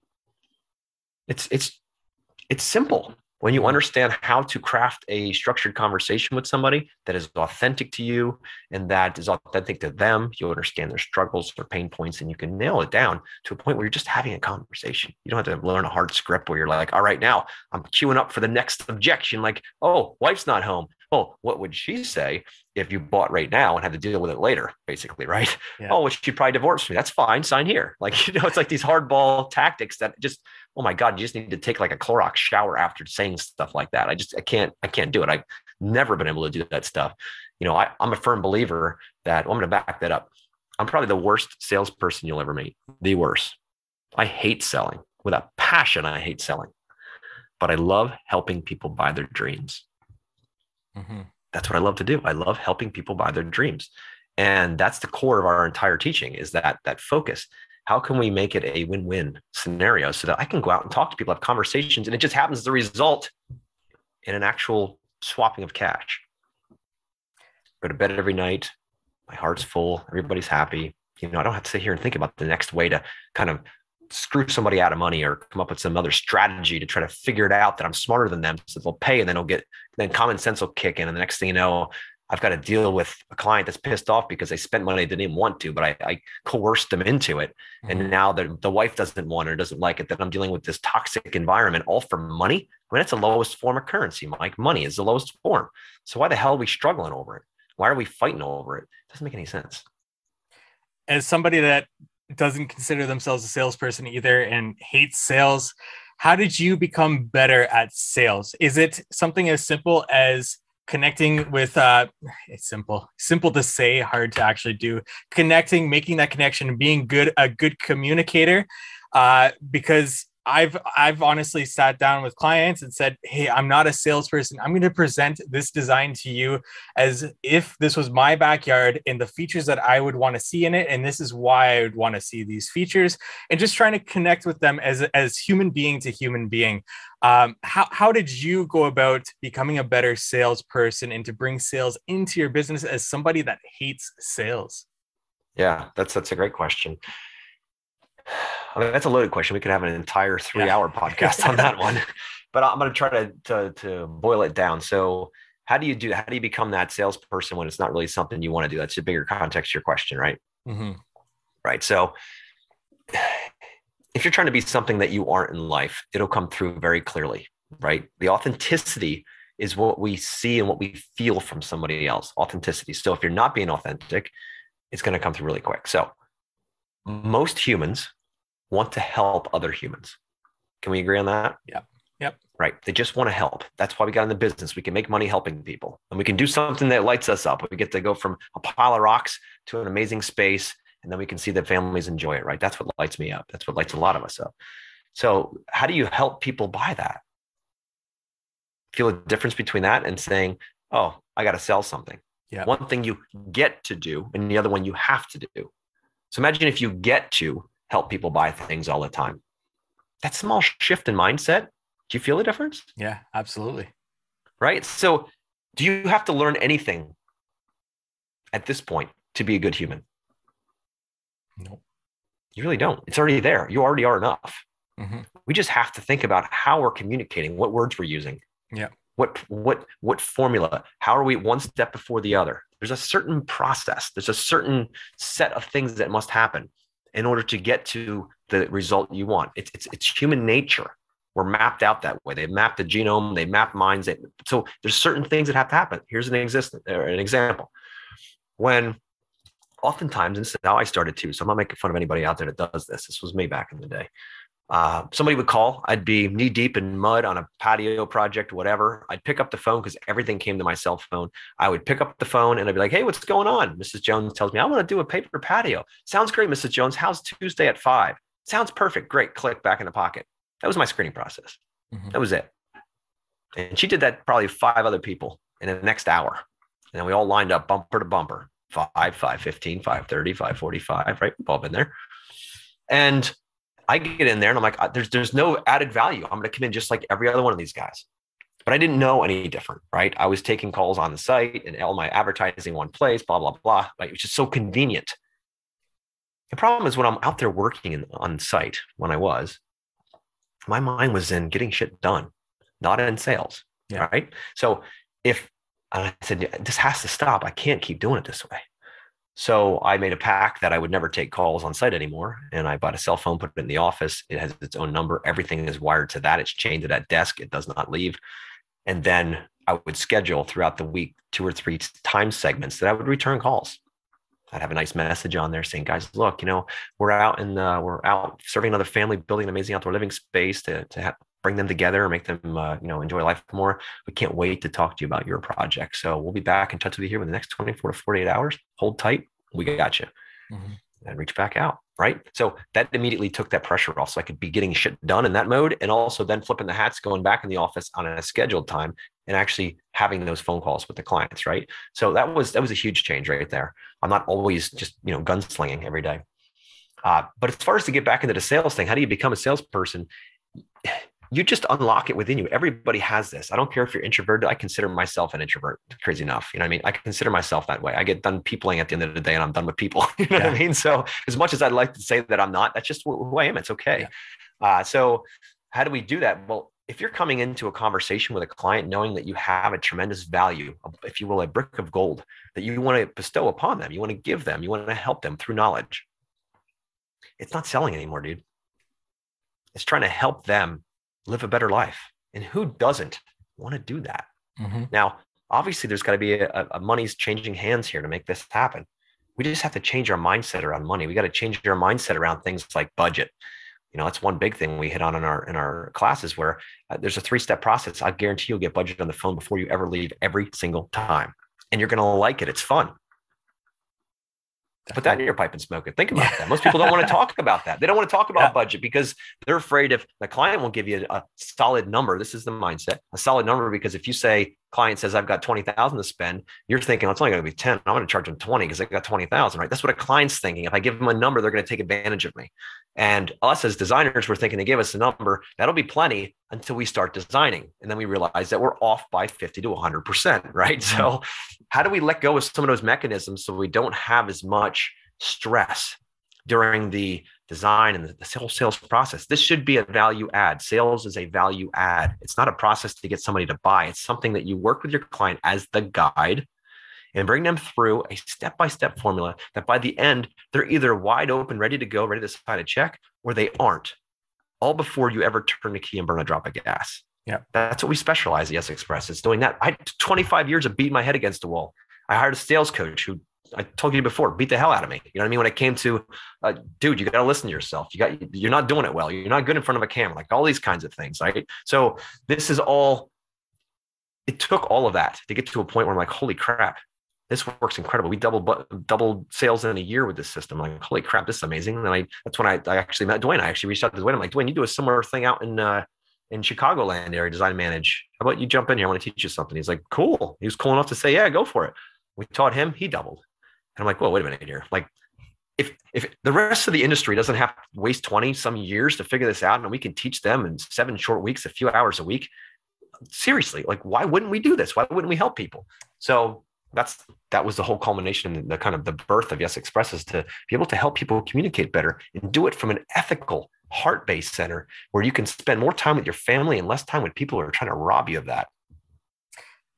It's, it's, it's simple. When you understand how to craft a structured conversation with somebody that is authentic to you and that is authentic to them, you understand their struggles, their pain points, and you can nail it down to a point where you're just having a conversation. You don't have to learn a hard script where you're like, all right, now I'm queuing up for the next objection. Like, oh, wife's not home. Oh, what would she say if you bought right now and had to deal with it later, basically, right? Yeah. Oh, well, she'd probably divorce me. That's fine. Sign here. Like, you know, it's like these hardball tactics that just, oh my God, you just need to take like a Clorox shower after saying stuff like that. I just, I can't, I can't do it. I've never been able to do that stuff. You know, I, I'm a firm believer that, well, I'm going to back that up. I'm probably the worst salesperson you'll ever meet. The worst. I hate selling with a passion. I hate selling, but I love helping people buy their dreams. Mm-hmm. That's what I love to do. I love helping people buy their dreams. And that's the core of our entire teaching, is that, that focus. How can we make it a win-win scenario so that I can go out and talk to people, have conversations, and it just happens as a result in an actual swapping of cash. Go to bed every night. My heart's full. Everybody's happy. You know, I don't have to sit here and think about the next way to kind of screw somebody out of money or come up with some other strategy to try to figure it out that I'm smarter than them, so they'll pay and then they'll get, then common sense will kick in. And the next thing you know, I've got to deal with a client that's pissed off because they spent money they didn't even want to, but I, I coerced them into it. Mm-hmm. And now the, the wife doesn't want it or doesn't like it, that I'm dealing with this toxic environment, all for money. I mean, that's the lowest form of currency, Mike. Money is the lowest form. So why the hell are we struggling over it? Why are we fighting over it? It doesn't make any sense. As somebody that doesn't consider themselves a salesperson either and hates sales, how did you become better at sales? Is it something as simple as connecting with, uh, it's simple, simple to say, hard to actually do, connecting, making that connection, being good, a good communicator? Uh, because I've, I've honestly sat down with clients and said, hey, I'm not a salesperson. I'm going to present this design to you as if this was my backyard and the features that I would want to see in it. And this is why I would want to see these features, and just trying to connect with them as, as human being to human being. Um, how, how did you go about becoming a better salesperson and to bring sales into your business as somebody that hates sales? Yeah, that's, that's a great question. I mean, that's a loaded question. We could have an entire three yeah. hour podcast on that one, but I'm going to try to, to, to boil it down. So how do you do, how do you become that salesperson when it's not really something you want to do? That's a bigger context to your question, right? Mm-hmm. Right. So if you're trying to be something that you aren't in life, it'll come through very clearly, right? The authenticity is what we see and what we feel from somebody else. Authenticity. So if you're not being authentic, it's going to come through really quick. So most humans want to help other humans. Can we agree on that? Yeah. Yep. Right. They just want to help. That's why we got in the business. We can make money helping people, and we can do something that lights us up. We get to go from a pile of rocks to an amazing space, and then we can see that families enjoy it. Right. That's what lights me up. That's what lights a lot of us up. So how do you help people buy that? Feel a difference between that and saying, oh, I got to sell something. Yeah. One thing you get to do, and the other one you have to do. So imagine if you get to help people buy things all the time. That small shift in mindset, do you feel the difference? Yeah, absolutely. Right. So do you have to learn anything at this point to be a good human? No. You really don't. It's already there. You already are enough. Mm-hmm. We just have to think about how we're communicating, what words we're using. Yeah. What, what, what formula, how are we one step before the other? There's a certain process. There's a certain set of things that must happen. in order to get to the result you want. It's, it's, it's human nature. We're mapped out that way. They mapped the genome, they map minds. They, so there's certain things that have to happen. Here's an, existence, or an example. When oftentimes, and this is how I started too, so I'm not making fun of anybody out there that does this. This was me back in the day. Uh, somebody would call, I'd be knee deep in mud on a patio project, whatever. I'd pick up the phone because everything came to my cell phone. I would pick up the phone and I'd be like, hey, what's going on? Missus Jones tells me, I want to do a paper patio. Sounds great, Missus Jones. How's Tuesday at five? Sounds perfect. Great. Click, back in the pocket. That was my screening process. Mm-hmm. That was it. And she did that probably five other people in the next hour. And then we all lined up bumper to bumper, five, five fifteen, five thirty, five forty-five, right? We've all been there. And I get in there and I'm like, there's, there's no added value. I'm going to come in just like every other one of these guys. But I didn't know any different, right? I was taking calls on the site and all my advertising one place, blah, blah, blah. Like, it was just so convenient. The problem is when I'm out there working in, on site, when I was, my mind was in getting shit done, not in sales, yeah. Right? So if I said, this has to stop, I can't keep doing it this way. So I made a pact that I would never take calls on site anymore. And I bought a cell phone, put it in the office. It has its own number. Everything is wired to that. It's chained to that desk. It does not leave. And then I would schedule throughout the week two or three time segments that I would return calls. I'd have a nice message on there saying, guys, look, you know, we're out in the, we're out serving another family, building an amazing outdoor living space to, to have, bring them together and make them, uh, you know, enjoy life more. We can't wait to talk to you about your project. So we'll be back in touch with you here in the next twenty-four to forty-eight hours. Hold tight. We got you. Mm-hmm. And reach back out. Right. So that immediately took that pressure off. So I could be getting shit done in that mode. And also then flipping the hats, going back in the office on a scheduled time and actually having those phone calls with the clients. Right. So that was, that was a huge change right there. I'm not always just, you know, gunslinging every day. Uh, but as far as to get back into the sales thing, how do you become a salesperson? You just unlock it within you. Everybody has this. I don't care if you're introverted. I consider myself an introvert. Crazy enough. You know what I mean? I consider myself that way. I get done peopling at the end of the day and I'm done with people. You know yeah. what I mean? So as much as I'd like to say that I'm not, that's just who I am. It's okay. Yeah. Uh, so how do we do that? Well, if you're coming into a conversation with a client, knowing that you have a tremendous value, if you will, a brick of gold that you want to bestow upon them, you want to give them, you want to help them through knowledge. It's not selling anymore, dude. It's trying to help them live a better life. And who doesn't want to do that? Mm-hmm. Now, obviously there's got to be a, a money's changing hands here to make this happen. We just have to change our mindset around money. We got to change our mindset around things like budget. You know, that's one big thing we hit on in our, in our classes where uh, there's a three-step process. I guarantee you'll get budget on the phone before you ever leave every single time. And you're going to like it. It's fun. Put that in your pipe and smoke it. Think about that. Most people don't want to talk about that. They don't want to talk about yeah. budget because they're afraid if the client won't give you a, a solid number. This is the mindset, a solid number, because if you say client says, I've got twenty thousand to spend, you're thinking, well, it's only going to be ten. I'm going to charge them twenty because I got twenty thousand, right? That's what a client's thinking. If I give them a number, they're going to take advantage of me. And us as designers, we're thinking they give us a number that'll be plenty until we start designing. And then we realize that we're off by fifty to a hundred percent, right? Mm-hmm. So how do we let go of some of those mechanisms so we don't have as much stress during the design and the whole sales process? This should be a value add. Sales is a value add. It's not a process to get somebody to buy. It's something that you work with your client as the guide and bring them through a step-by-step formula that by the end, they're either wide open, ready to go, ready to sign a check, or they aren't, all before you ever turn the key and burn a drop of gas. Yeah, that's what we specialize at Yes Express. It's doing that. I had twenty-five years of beating my head against the wall. I hired a sales coach who, I told you before, beat the hell out of me. You know what I mean? When it came to, uh, dude, you got to listen to yourself. You got, you're not doing it well. You're not good in front of a camera, like all these kinds of things. Right. So this is all, it took all of that to get to a point where I'm like, holy crap, this works incredible. We doubled, doubled sales in a year with this system. I'm like, holy crap, this is amazing. And I, that's when I, I actually met Dwayne. I actually reached out to Dwayne. I'm like, Dwayne, you do a similar thing out in, uh, in Chicagoland area, design manage. How about you jump in here? I want to teach you something. He's like, cool. He was cool enough to say, yeah, go for it. We taught him, he doubled. And I'm like, well, wait a minute here. Like if, if the rest of the industry doesn't have to waste twenty some years to figure this out, and we can teach them in seven short weeks, a few hours a week, seriously, like, why wouldn't we do this? Why wouldn't we help people? So that's, that was the whole culmination and the kind of the birth of Yes Express, is to be able to help people communicate better and do it from an ethical, heart-based center where you can spend more time with your family and less time with people who are trying to rob you of that.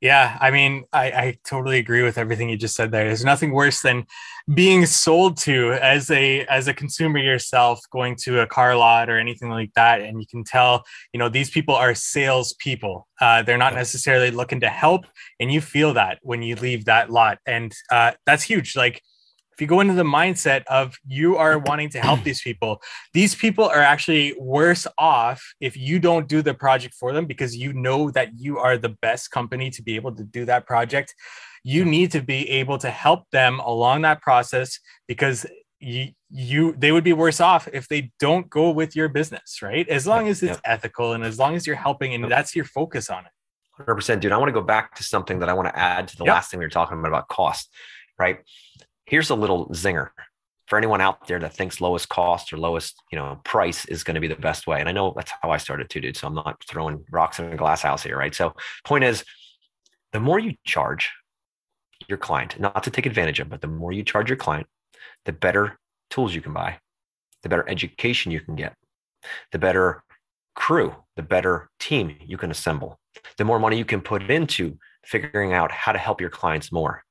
Yeah, I mean, I, I totally agree with everything you just said there. There's nothing worse than being sold to as a as a consumer yourself, going to a car lot or anything like that, and you can tell, you know, these people are salespeople. Uh, they're not Yep. necessarily looking to help, and you feel that when you leave that lot, and uh, that's huge. Like if you go into the mindset of you are wanting to help these people, these people are actually worse off if you don't do the project for them because you know that you are the best company to be able to do that project. You need to be able to help them along that process because you you they would be worse off if they don't go with your business, right? As long Yep. as it's Yep. ethical and as long as you're helping and Yep. that's your focus on it. one hundred percent, dude. I want to go back to something that I want to add to the Yep. last thing we were talking about, about cost, right? Here's a little zinger for anyone out there that thinks lowest cost or lowest, you know, price is going to be the best way. And I know that's how I started too, dude. So I'm not throwing rocks in a glass house here, right? So point is, the more you charge your client, not to take advantage of, but the more you charge your client, the better tools you can buy, the better education you can get, the better crew, the better team you can assemble, the more money you can put into figuring out how to help your clients more.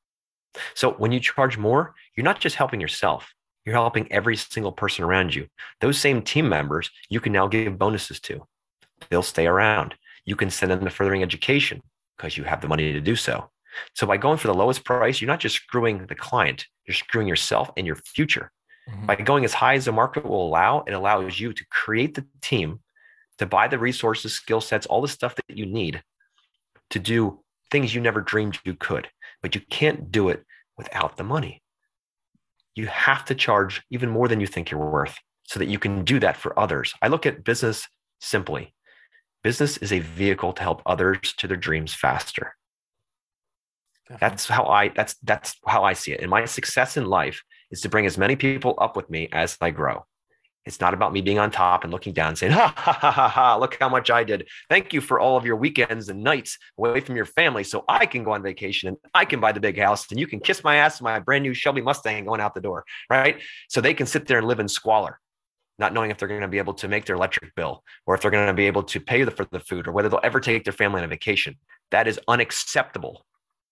So when you charge more, you're not just helping yourself, you're helping every single person around you. Those same team members, you can now give bonuses to. They'll stay around. You can send them to furthering education because you have the money to do so. So by going for the lowest price, you're not just screwing the client, you're screwing yourself and your future. Mm-hmm. By going as high as the market will allow, it allows you to create the team, to buy the resources, skill sets, all the stuff that you need to do things you never dreamed you could, but you can't do it without the money. You have to charge even more than you think you're worth so that you can do that for others. I look at business simply. Business is a vehicle to help others to their dreams faster. Definitely. That's how I that's that's how I see it. And my success in life is to bring as many people up with me as I grow. It's not about me being on top and looking down and saying, ha, ha, ha, ha, ha, look how much I did. Thank you for all of your weekends and nights away from your family so I can go on vacation and I can buy the big house and you can kiss my ass in my brand new Shelby Mustang going out the door, right? So they can sit there and live in squalor, not knowing if they're going to be able to make their electric bill or if they're going to be able to pay for the food or whether they'll ever take their family on a vacation. That is unacceptable.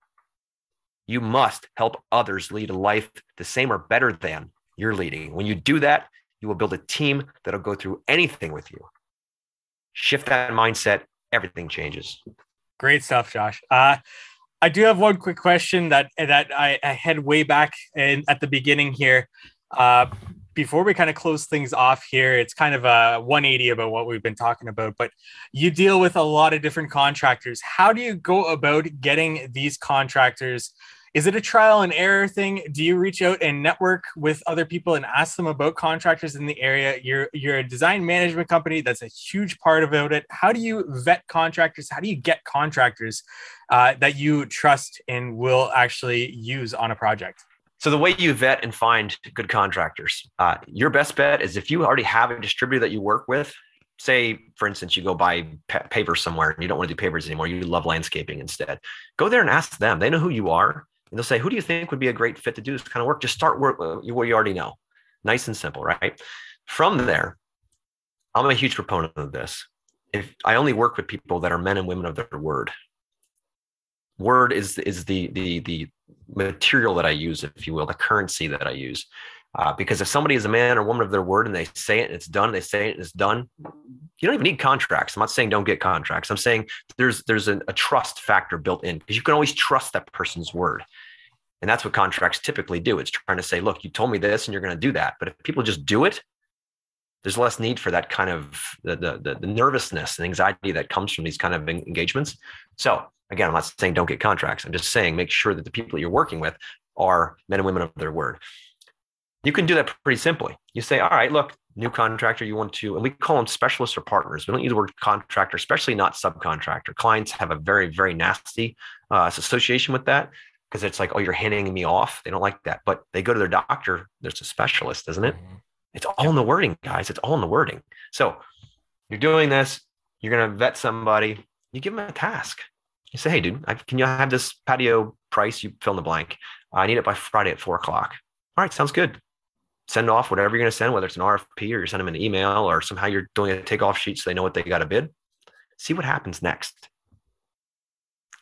You must help others lead a life the same or better than you're leading. When you do that, you will build a team that'll go through anything with you. Shift that mindset, everything changes. Great stuff, Josh. Uh, I do have one quick question that that I, I had way back in, at the beginning here. Uh, before we kind of close things off here, it's kind of a one eighty about what we've been talking about, but you deal with a lot of different contractors. How do you go about getting these contractors? Is it a trial and error thing? Do you reach out and network with other people and ask them about contractors in the area? You're you're a design management company. That's a huge part about it. How do you vet contractors? How do you get contractors uh, that you trust and will actually use on a project? So the way you vet and find good contractors, uh, your best bet is if you already have a distributor that you work with. Say, for instance, you go buy pavers somewhere and you don't want to do pavers anymore. You love landscaping instead. Go there and ask them. They know who you are. And they'll say, who do you think would be a great fit to do this kind of work? Just start work where you already know. Nice and simple, right? From there, I'm a huge proponent of this. If I only work with people that are men and women of their word. Word is, is the, the, the material that I use, if you will, the currency that I use. Uh, because if somebody is a man or woman of their word and they say it and it's done, they say it and it's done, you don't even need contracts. I'm not saying don't get contracts. I'm saying there's there's a, a trust factor built in because you can always trust that person's word. And that's what contracts typically do. It's trying to say, look, you told me this and you're going to do that. But if people just do it, there's less need for that kind of the, the, the nervousness and anxiety that comes from these kind of engagements. So again, I'm not saying don't get contracts. I'm just saying make sure that the people you're working with are men and women of their word. You can do that pretty simply. You say, all right, look, new contractor, you want to, and we call them specialists or partners. We don't use the word contractor, especially not subcontractor. Clients have a very, very nasty uh, association with that because it's like, oh, you're handing me off. They don't like that. But they go to their doctor. There's a specialist, isn't it? Mm-hmm. It's all in the wording, guys. It's all in the wording. So you're doing this. You're going to vet somebody. You give them a task. You say, hey, dude, I, can you have this patio price? You fill in the blank. I need it by Friday at four o'clock. All right, sounds good. Send off whatever you're going to send, whether it's an R F P or you send them an email or somehow you're doing a takeoff sheet so they know what they got to bid. See what happens next.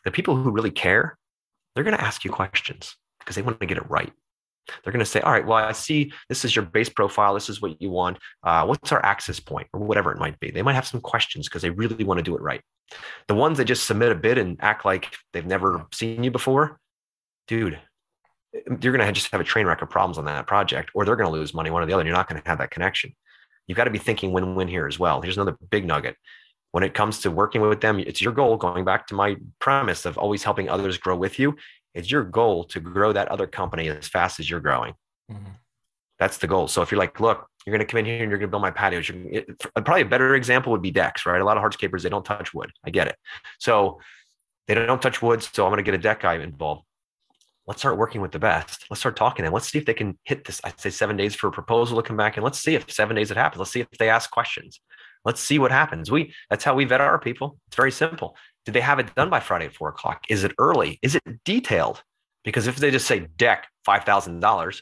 The people who really care, they're going to ask you questions because they want to get it right. They're going to say, all right, well, I see this is your base profile. This is what you want. Uh, what's our access point or whatever it might be? They might have some questions because they really want to do it right. The ones that just submit a bid and act like they've never seen you before, dude, you're going to just have a train wreck of problems on that project, or they're going to lose money, one or the other. And you're not going to have that connection. You've got to be thinking win-win here as well. Here's another big nugget. When it comes to working with them, it's your goal, going back to my premise of always helping others grow with you. It's your goal to grow that other company as fast as you're growing. Mm-hmm. That's the goal. So if you're like, look, you're going to come in here and you're going to build my patios. It, probably a better example would be decks, right? A lot of hardscapers, they don't touch wood. I get it. So they don't touch wood. So I'm going to get a deck guy involved. Let's start working with the best. Let's start talking to them. Let's see if they can hit this. I'd say seven days for a proposal to come back. And let's see if seven days it happens. Let's see if they ask questions. Let's see what happens. We, that's how we vet our people. It's very simple. Did they have it done by Friday at four o'clock? Is it early? Is it detailed? Because if they just say deck five thousand dollars,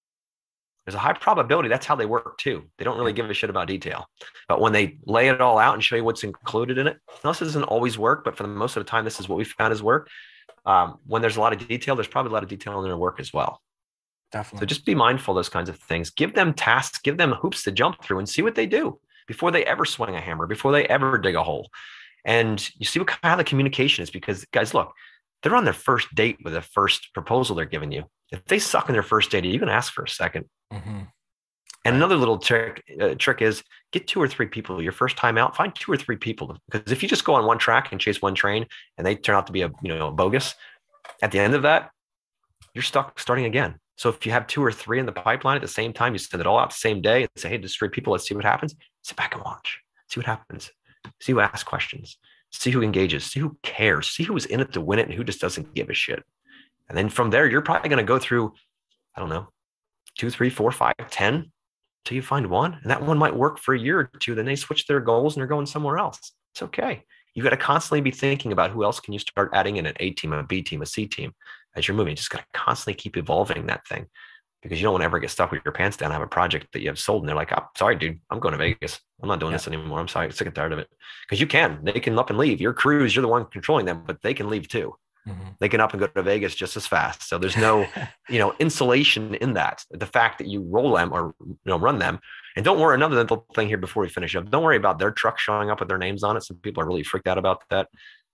there's a high probability that's how they work too. They don't really give a shit about detail. But when they lay it all out and show you what's included in it, this doesn't always work, but for the most of the time, this is what we found is work. Um, when there's a lot of detail, there's probably a lot of detail in their work as well. Definitely. So just be mindful of those kinds of things. Give them tasks, give them hoops to jump through and see what they do before they ever swing a hammer, before they ever dig a hole. And you see what kind of the communication is, because guys, look, they're on their first date with the first proposal they're giving you. If they suck in their first date, you can ask for a second. Mm-hmm. And another little trick uh, trick is get two or three people your first time out. Find two or three people, because if you just go on one track and chase one train and they turn out to be a you know bogus, at the end of that, you're stuck starting again. So if you have two or three in the pipeline at the same time, you send it all out the same day and say, hey, just three people, let's see what happens. Sit back and watch. See what happens. See who asks questions. See who engages. See who cares. See who is in it to win it and who just doesn't give a shit. And then from there, you're probably going to go through, I don't know, two, three, four, five, ten, till you find one. And that one might work for a year or two. Then they switch their goals and they're going somewhere else. It's okay. You've got to constantly be thinking about who else can you start adding in an A team, a B team, a C team as you're moving. You just got to constantly keep evolving that thing, because you don't want to ever get stuck with your pants down and have a project that you have sold and they're like, oh, sorry, dude, I'm going to Vegas. I'm not doing yeah. this anymore. I'm sorry. I'm sick and tired of it. Because you can, they can up and leave. Your crews, you're the one controlling them, but they can leave too. Mm-hmm. They can up and go to Vegas just as fast. So there's no, you know, insulation in that. The fact that you roll them or, you know, run them. And don't worry, another little thing here before we finish up, don't worry about their truck showing up with their names on it. Some people are really freaked out about that.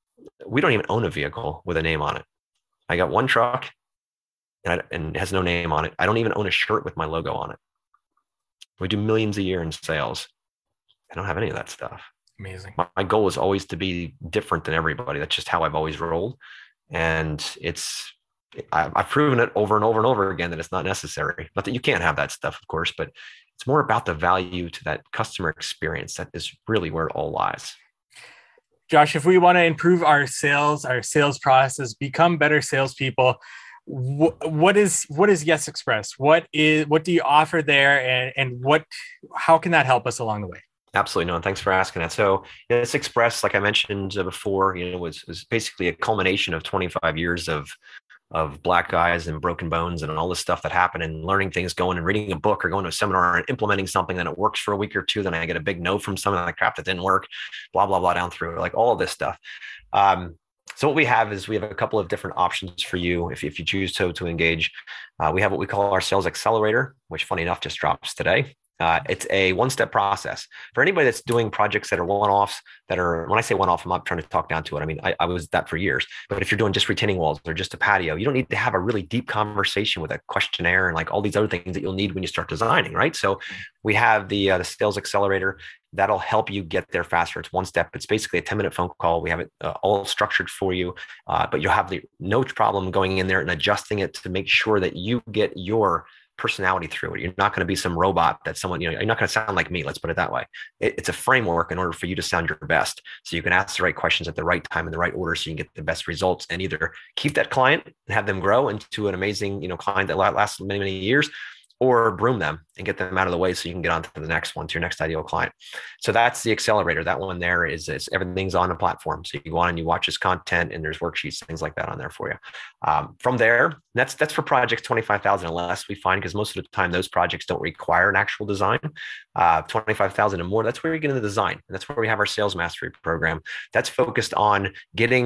We don't even own a vehicle with a name on it. I got one truck and, I, and it has no name on it. I don't even own a shirt with my logo on it. We do millions a year in sales. I don't have any of that stuff. Amazing. My, my goal is always to be different than everybody. That's just how I've always rolled. And it's, I've proven it over and over and over again that it's not necessary. Not that you can't have that stuff, of course, but it's more about the value to that customer experience. That is really where it all lies. Josh, if we want to improve our sales, our sales process, become better salespeople, wh- what is what is Yes Express? What is what do you offer there, and and what how can that help us along the way? Absolutely. No, and thanks for asking that. So Yes Express, like I mentioned before, you know, was, was basically a culmination of twenty-five years of, of black eyes and broken bones and all this stuff that happened, and learning things, going and reading a book or going to a seminar and implementing something. Then it works for a week or two. Then I get a big no from something like crap that didn't work, blah, blah, blah down through, like all of this stuff. Um, so what we have is we have a couple of different options for you if, if you choose to, to engage. Uh, we have what we call our sales accelerator, which funny enough just drops today. Uh, it's a one-step process for anybody that's doing projects that are one-offs, that are, when I say one-off, I'm not trying to talk down to it. I mean, I, I was that for years, but if you're doing just retaining walls or just a patio, you don't need to have a really deep conversation with a questionnaire and like all these other things that you'll need when you start designing, right? So we have the, uh, the sales accelerator that'll help you get there faster. It's one step. It's basically a ten minute phone call. We have it uh, all structured for you, uh, but you'll have the no problem going in there and adjusting it to make sure that you get your personality through it. You're not going to be some robot that someone, you know, you're not going to sound like me. Let's put it that way. It, it's a framework in order for you to sound your best. So you can ask the right questions at the right time in the right order so you can get the best results, and either keep that client and have them grow into an amazing, you know, client that lasts many, many years, or broom them and get them out of the way so you can get on to the next one, to your next ideal client. So that's the accelerator. That one there is, is everything's on a platform. So you go on and you watch his content, and there's worksheets, things like that on there for you. Um, from there, that's that's for projects twenty-five thousand and less, we find, because most of the time those projects don't require an actual design. Uh, twenty-five thousand and more, that's where you get into the design. And that's where we have our sales mastery program. That's focused on getting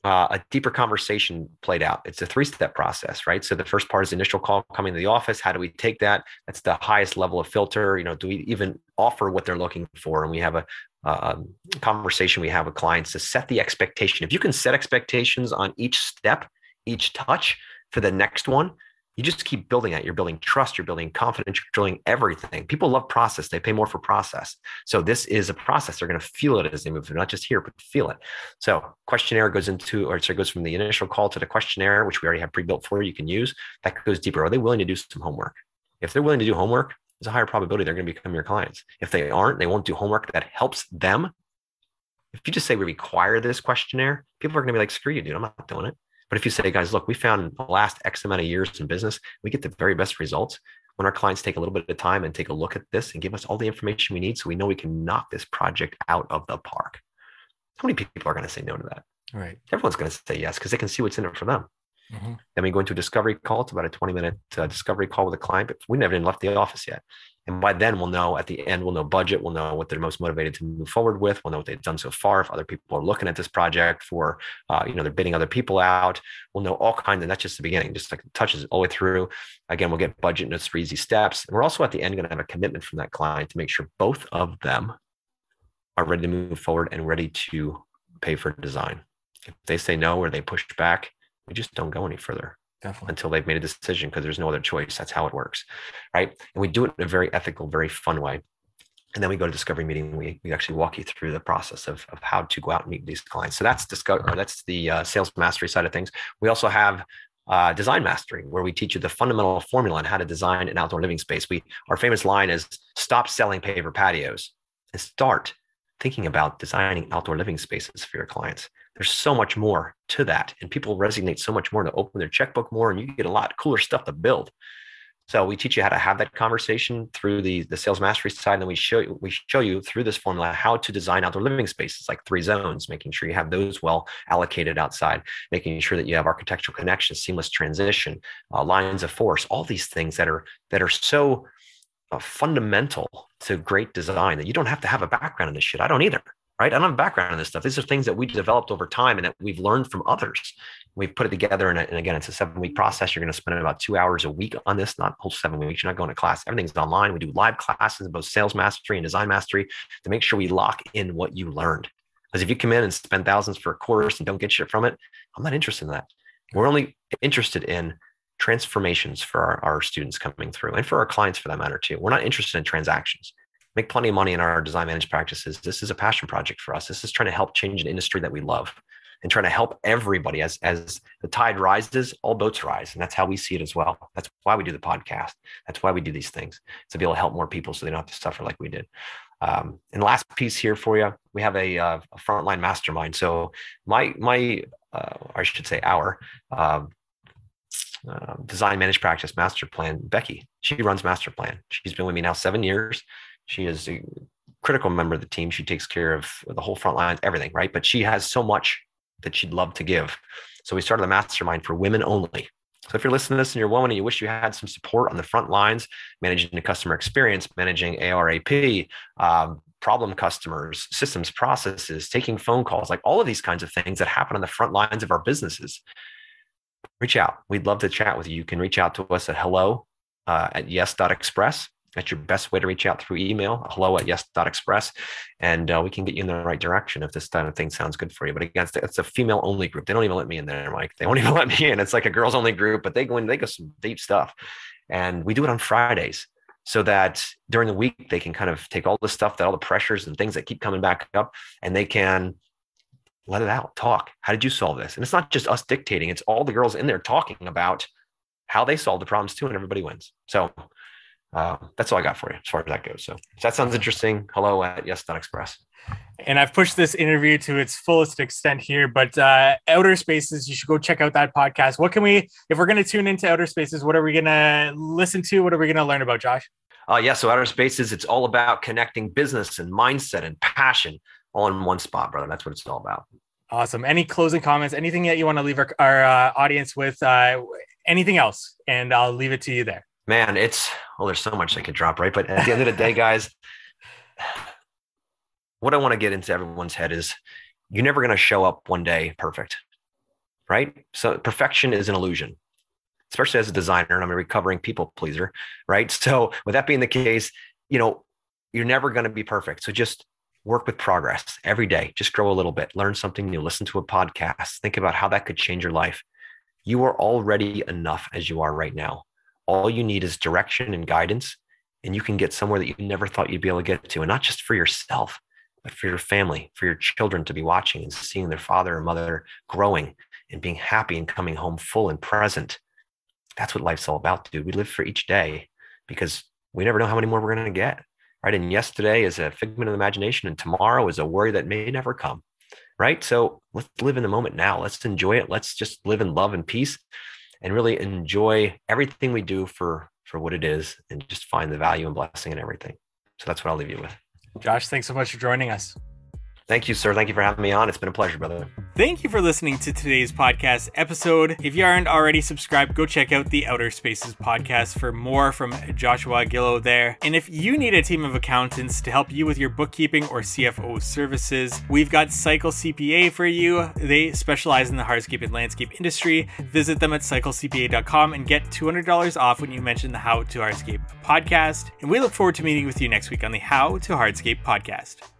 uh, a deeper conversation played out. It's a three-step process, right? So the first part is the initial call coming to the office. How do we take that? That's the highest level of filter. You know, do we even offer what they're looking for? And we have a, a conversation we have with clients to set the expectation. If you can set expectations on each step, each touch for the next one, you just keep building that. You're building trust, you're building confidence, you're building everything. People love process. They pay more for process. So this is a process. They're going to feel it as they move through, not just hear, but feel it. So questionnaire goes into, or sorry, goes from the initial call to the questionnaire, which we already have pre-built for you, you can use. That goes deeper. Are they willing to do some homework? If they're willing to do homework, there's a higher probability they're going to become your clients. If they aren't, they won't do homework that helps them. If you just say we require this questionnaire, people are going to be like, screw you, dude, I'm not doing it. But if you say, guys, look, we found in the last X amount of years in business, we get the very best results when our clients take a little bit of time and take a look at this and give us all the information we need so we know we can knock this project out of the park. How many people are going to say no to that? Right. Everyone's going to say yes because they can see what's in it for them. Mm-hmm. Then we go into a discovery call. It's about a twenty minute uh, discovery call with a client, but we never even left the office yet. And by then we'll know, at the end, we'll know budget. We'll know what they're most motivated to move forward with. We'll know what they've done so far. If other people are looking at this project for, uh, you know, they're bidding other people out. We'll know all kinds, and that's just the beginning, just like touches all the way through. Again, we'll get budget notes for easy steps. And we're also at the end going to have a commitment from that client to make sure both of them are ready to move forward and ready to pay for design. If they say no or they push back, we just don't go any further. Definitely. Until they've made a decision, because there's no other choice. That's how it works, right? And we do it in a very ethical, very fun way. And then we go to discovery meeting. We we actually walk you through the process of, of how to go out and meet these clients. So that's discover. That's the uh, sales mastery side of things. We also have uh, design mastery, where we teach you the fundamental formula on how to design an outdoor living space. We our famous line is stop selling paver patios and start thinking about designing outdoor living spaces for your clients. There's so much more to that, and people resonate so much more to open their checkbook more, and you get a lot cooler stuff to build. So we teach you how to have that conversation through the, the sales mastery side, and then we show you, we show you through this formula how to design outdoor living spaces, like three zones, making sure you have those well allocated outside, making sure that you have architectural connections, seamless transition, uh, lines of force, all these things that are that are so uh, fundamental to great design that you don't have to have a background in this shit. I don't either. Right? I don't have a background in this stuff. These are things that we developed over time and that we've learned from others. We've put it together. And, and again, it's a seven week process. You're going to spend about two hours a week on this, not whole seven weeks. You're not going to class. Everything's online. We do live classes in both sales mastery and design mastery to make sure we lock in what you learned. Because if you come in and spend thousands for a course and don't get shit from it, I'm not interested in that. We're only interested in transformations for our, our students coming through, and for our clients for that matter too. We're not interested in transactions. Make plenty of money in our design managed practices. This is a passion project for us. This is trying to help change an industry that we love and trying to help everybody. As, as the tide rises, all boats rise. And that's how we see it as well. That's why we do the podcast. That's why we do these things, to be able to help more people so they don't have to suffer like we did. Um, and the last piece here for you, we have a, uh, a frontline mastermind. So my, my uh, I should say our uh, uh, design managed practice master plan, Becky, she runs master plan. She's been with me now seven years. She is a critical member of the team. She takes care of the whole front lines, everything, right? But she has so much that she'd love to give. So we started the mastermind for women only. So if you're listening to this and you're a woman and you wish you had some support on the front lines, managing the customer experience, managing A R A P, um, problem customers, systems, processes, taking phone calls, like all of these kinds of things that happen on the front lines of our businesses, reach out. We'd love to chat with you. You can reach out to us at hello uh, at yes dot express. That's your best way to reach out through email, hello at yes dot express. And uh, we can get you in the right direction if this kind of thing sounds good for you. But again, it's, it's a female only group. They don't even let me in there, Mike. They won't even let me in. It's like a girls only group, but they go in, they go some deep stuff. And we do it on Fridays so that during the week, they can kind of take all the stuff, that all the pressures and things that keep coming back up, and they can let it out, talk. How did you solve this? And it's not just us dictating. It's all the girls in there talking about how they solve the problems too, and everybody wins. So Uh, that's all I got for you as far as that goes. So if that sounds interesting, hello at yes dot express. And I've pushed this interview to its fullest extent here, but uh, Outer Spaces, you should go check out that podcast. What can we, if we're going to tune into Outer Spaces, what are we going to listen to? What are we going to learn about, Josh? Uh, yeah, so Outer Spaces, it's all about connecting business and mindset and passion all in one spot, brother. That's what it's all about. Awesome. Any closing comments, anything that you want to leave our, our uh, audience with, uh, anything else? And I'll leave it to you there. Man, it's, well, there's so much I could drop, right? But at the end of the day, guys, what I want to get into everyone's head is you're never going to show up one day perfect. right? So perfection is an illusion, especially as a designer, and I'm a recovering people pleaser, right? So with that being the case, you know, you're never going to be perfect. So just work with progress every day. Just grow a little bit, learn something new, listen to a podcast, think about how that could change your life. You are already enough as you are right now. All you need is direction and guidance, and you can get somewhere that you never thought you'd be able to get to. And not just for yourself, but for your family, for your children to be watching and seeing their father or mother growing and being happy and coming home full and present. That's what life's all about, dude. We live for each day because we never know how many more we're going to get, right? And yesterday is a figment of the imagination, and tomorrow is a worry that may never come, right? So let's live in the moment now. Let's enjoy it. Let's just live in love and peace and really enjoy everything we do for, for what it is, and just find the value and blessing in everything. So that's what I'll leave you with. Josh, thanks so much for joining us. Thank you, sir. Thank you for having me on. It's been a pleasure, brother. Thank you for listening to today's podcast episode. If you aren't already subscribed, go check out the Outer Spaces podcast for more from Joshua Gillow there. And if you need a team of accountants to help you with your bookkeeping or C F O services, we've got Cycle C P A for you. They specialize in the hardscape and landscape industry. Visit them at cycle c p a dot com and get two hundred dollars off when you mention the How to Hardscape podcast. And we look forward to meeting with you next week on the How to Hardscape podcast.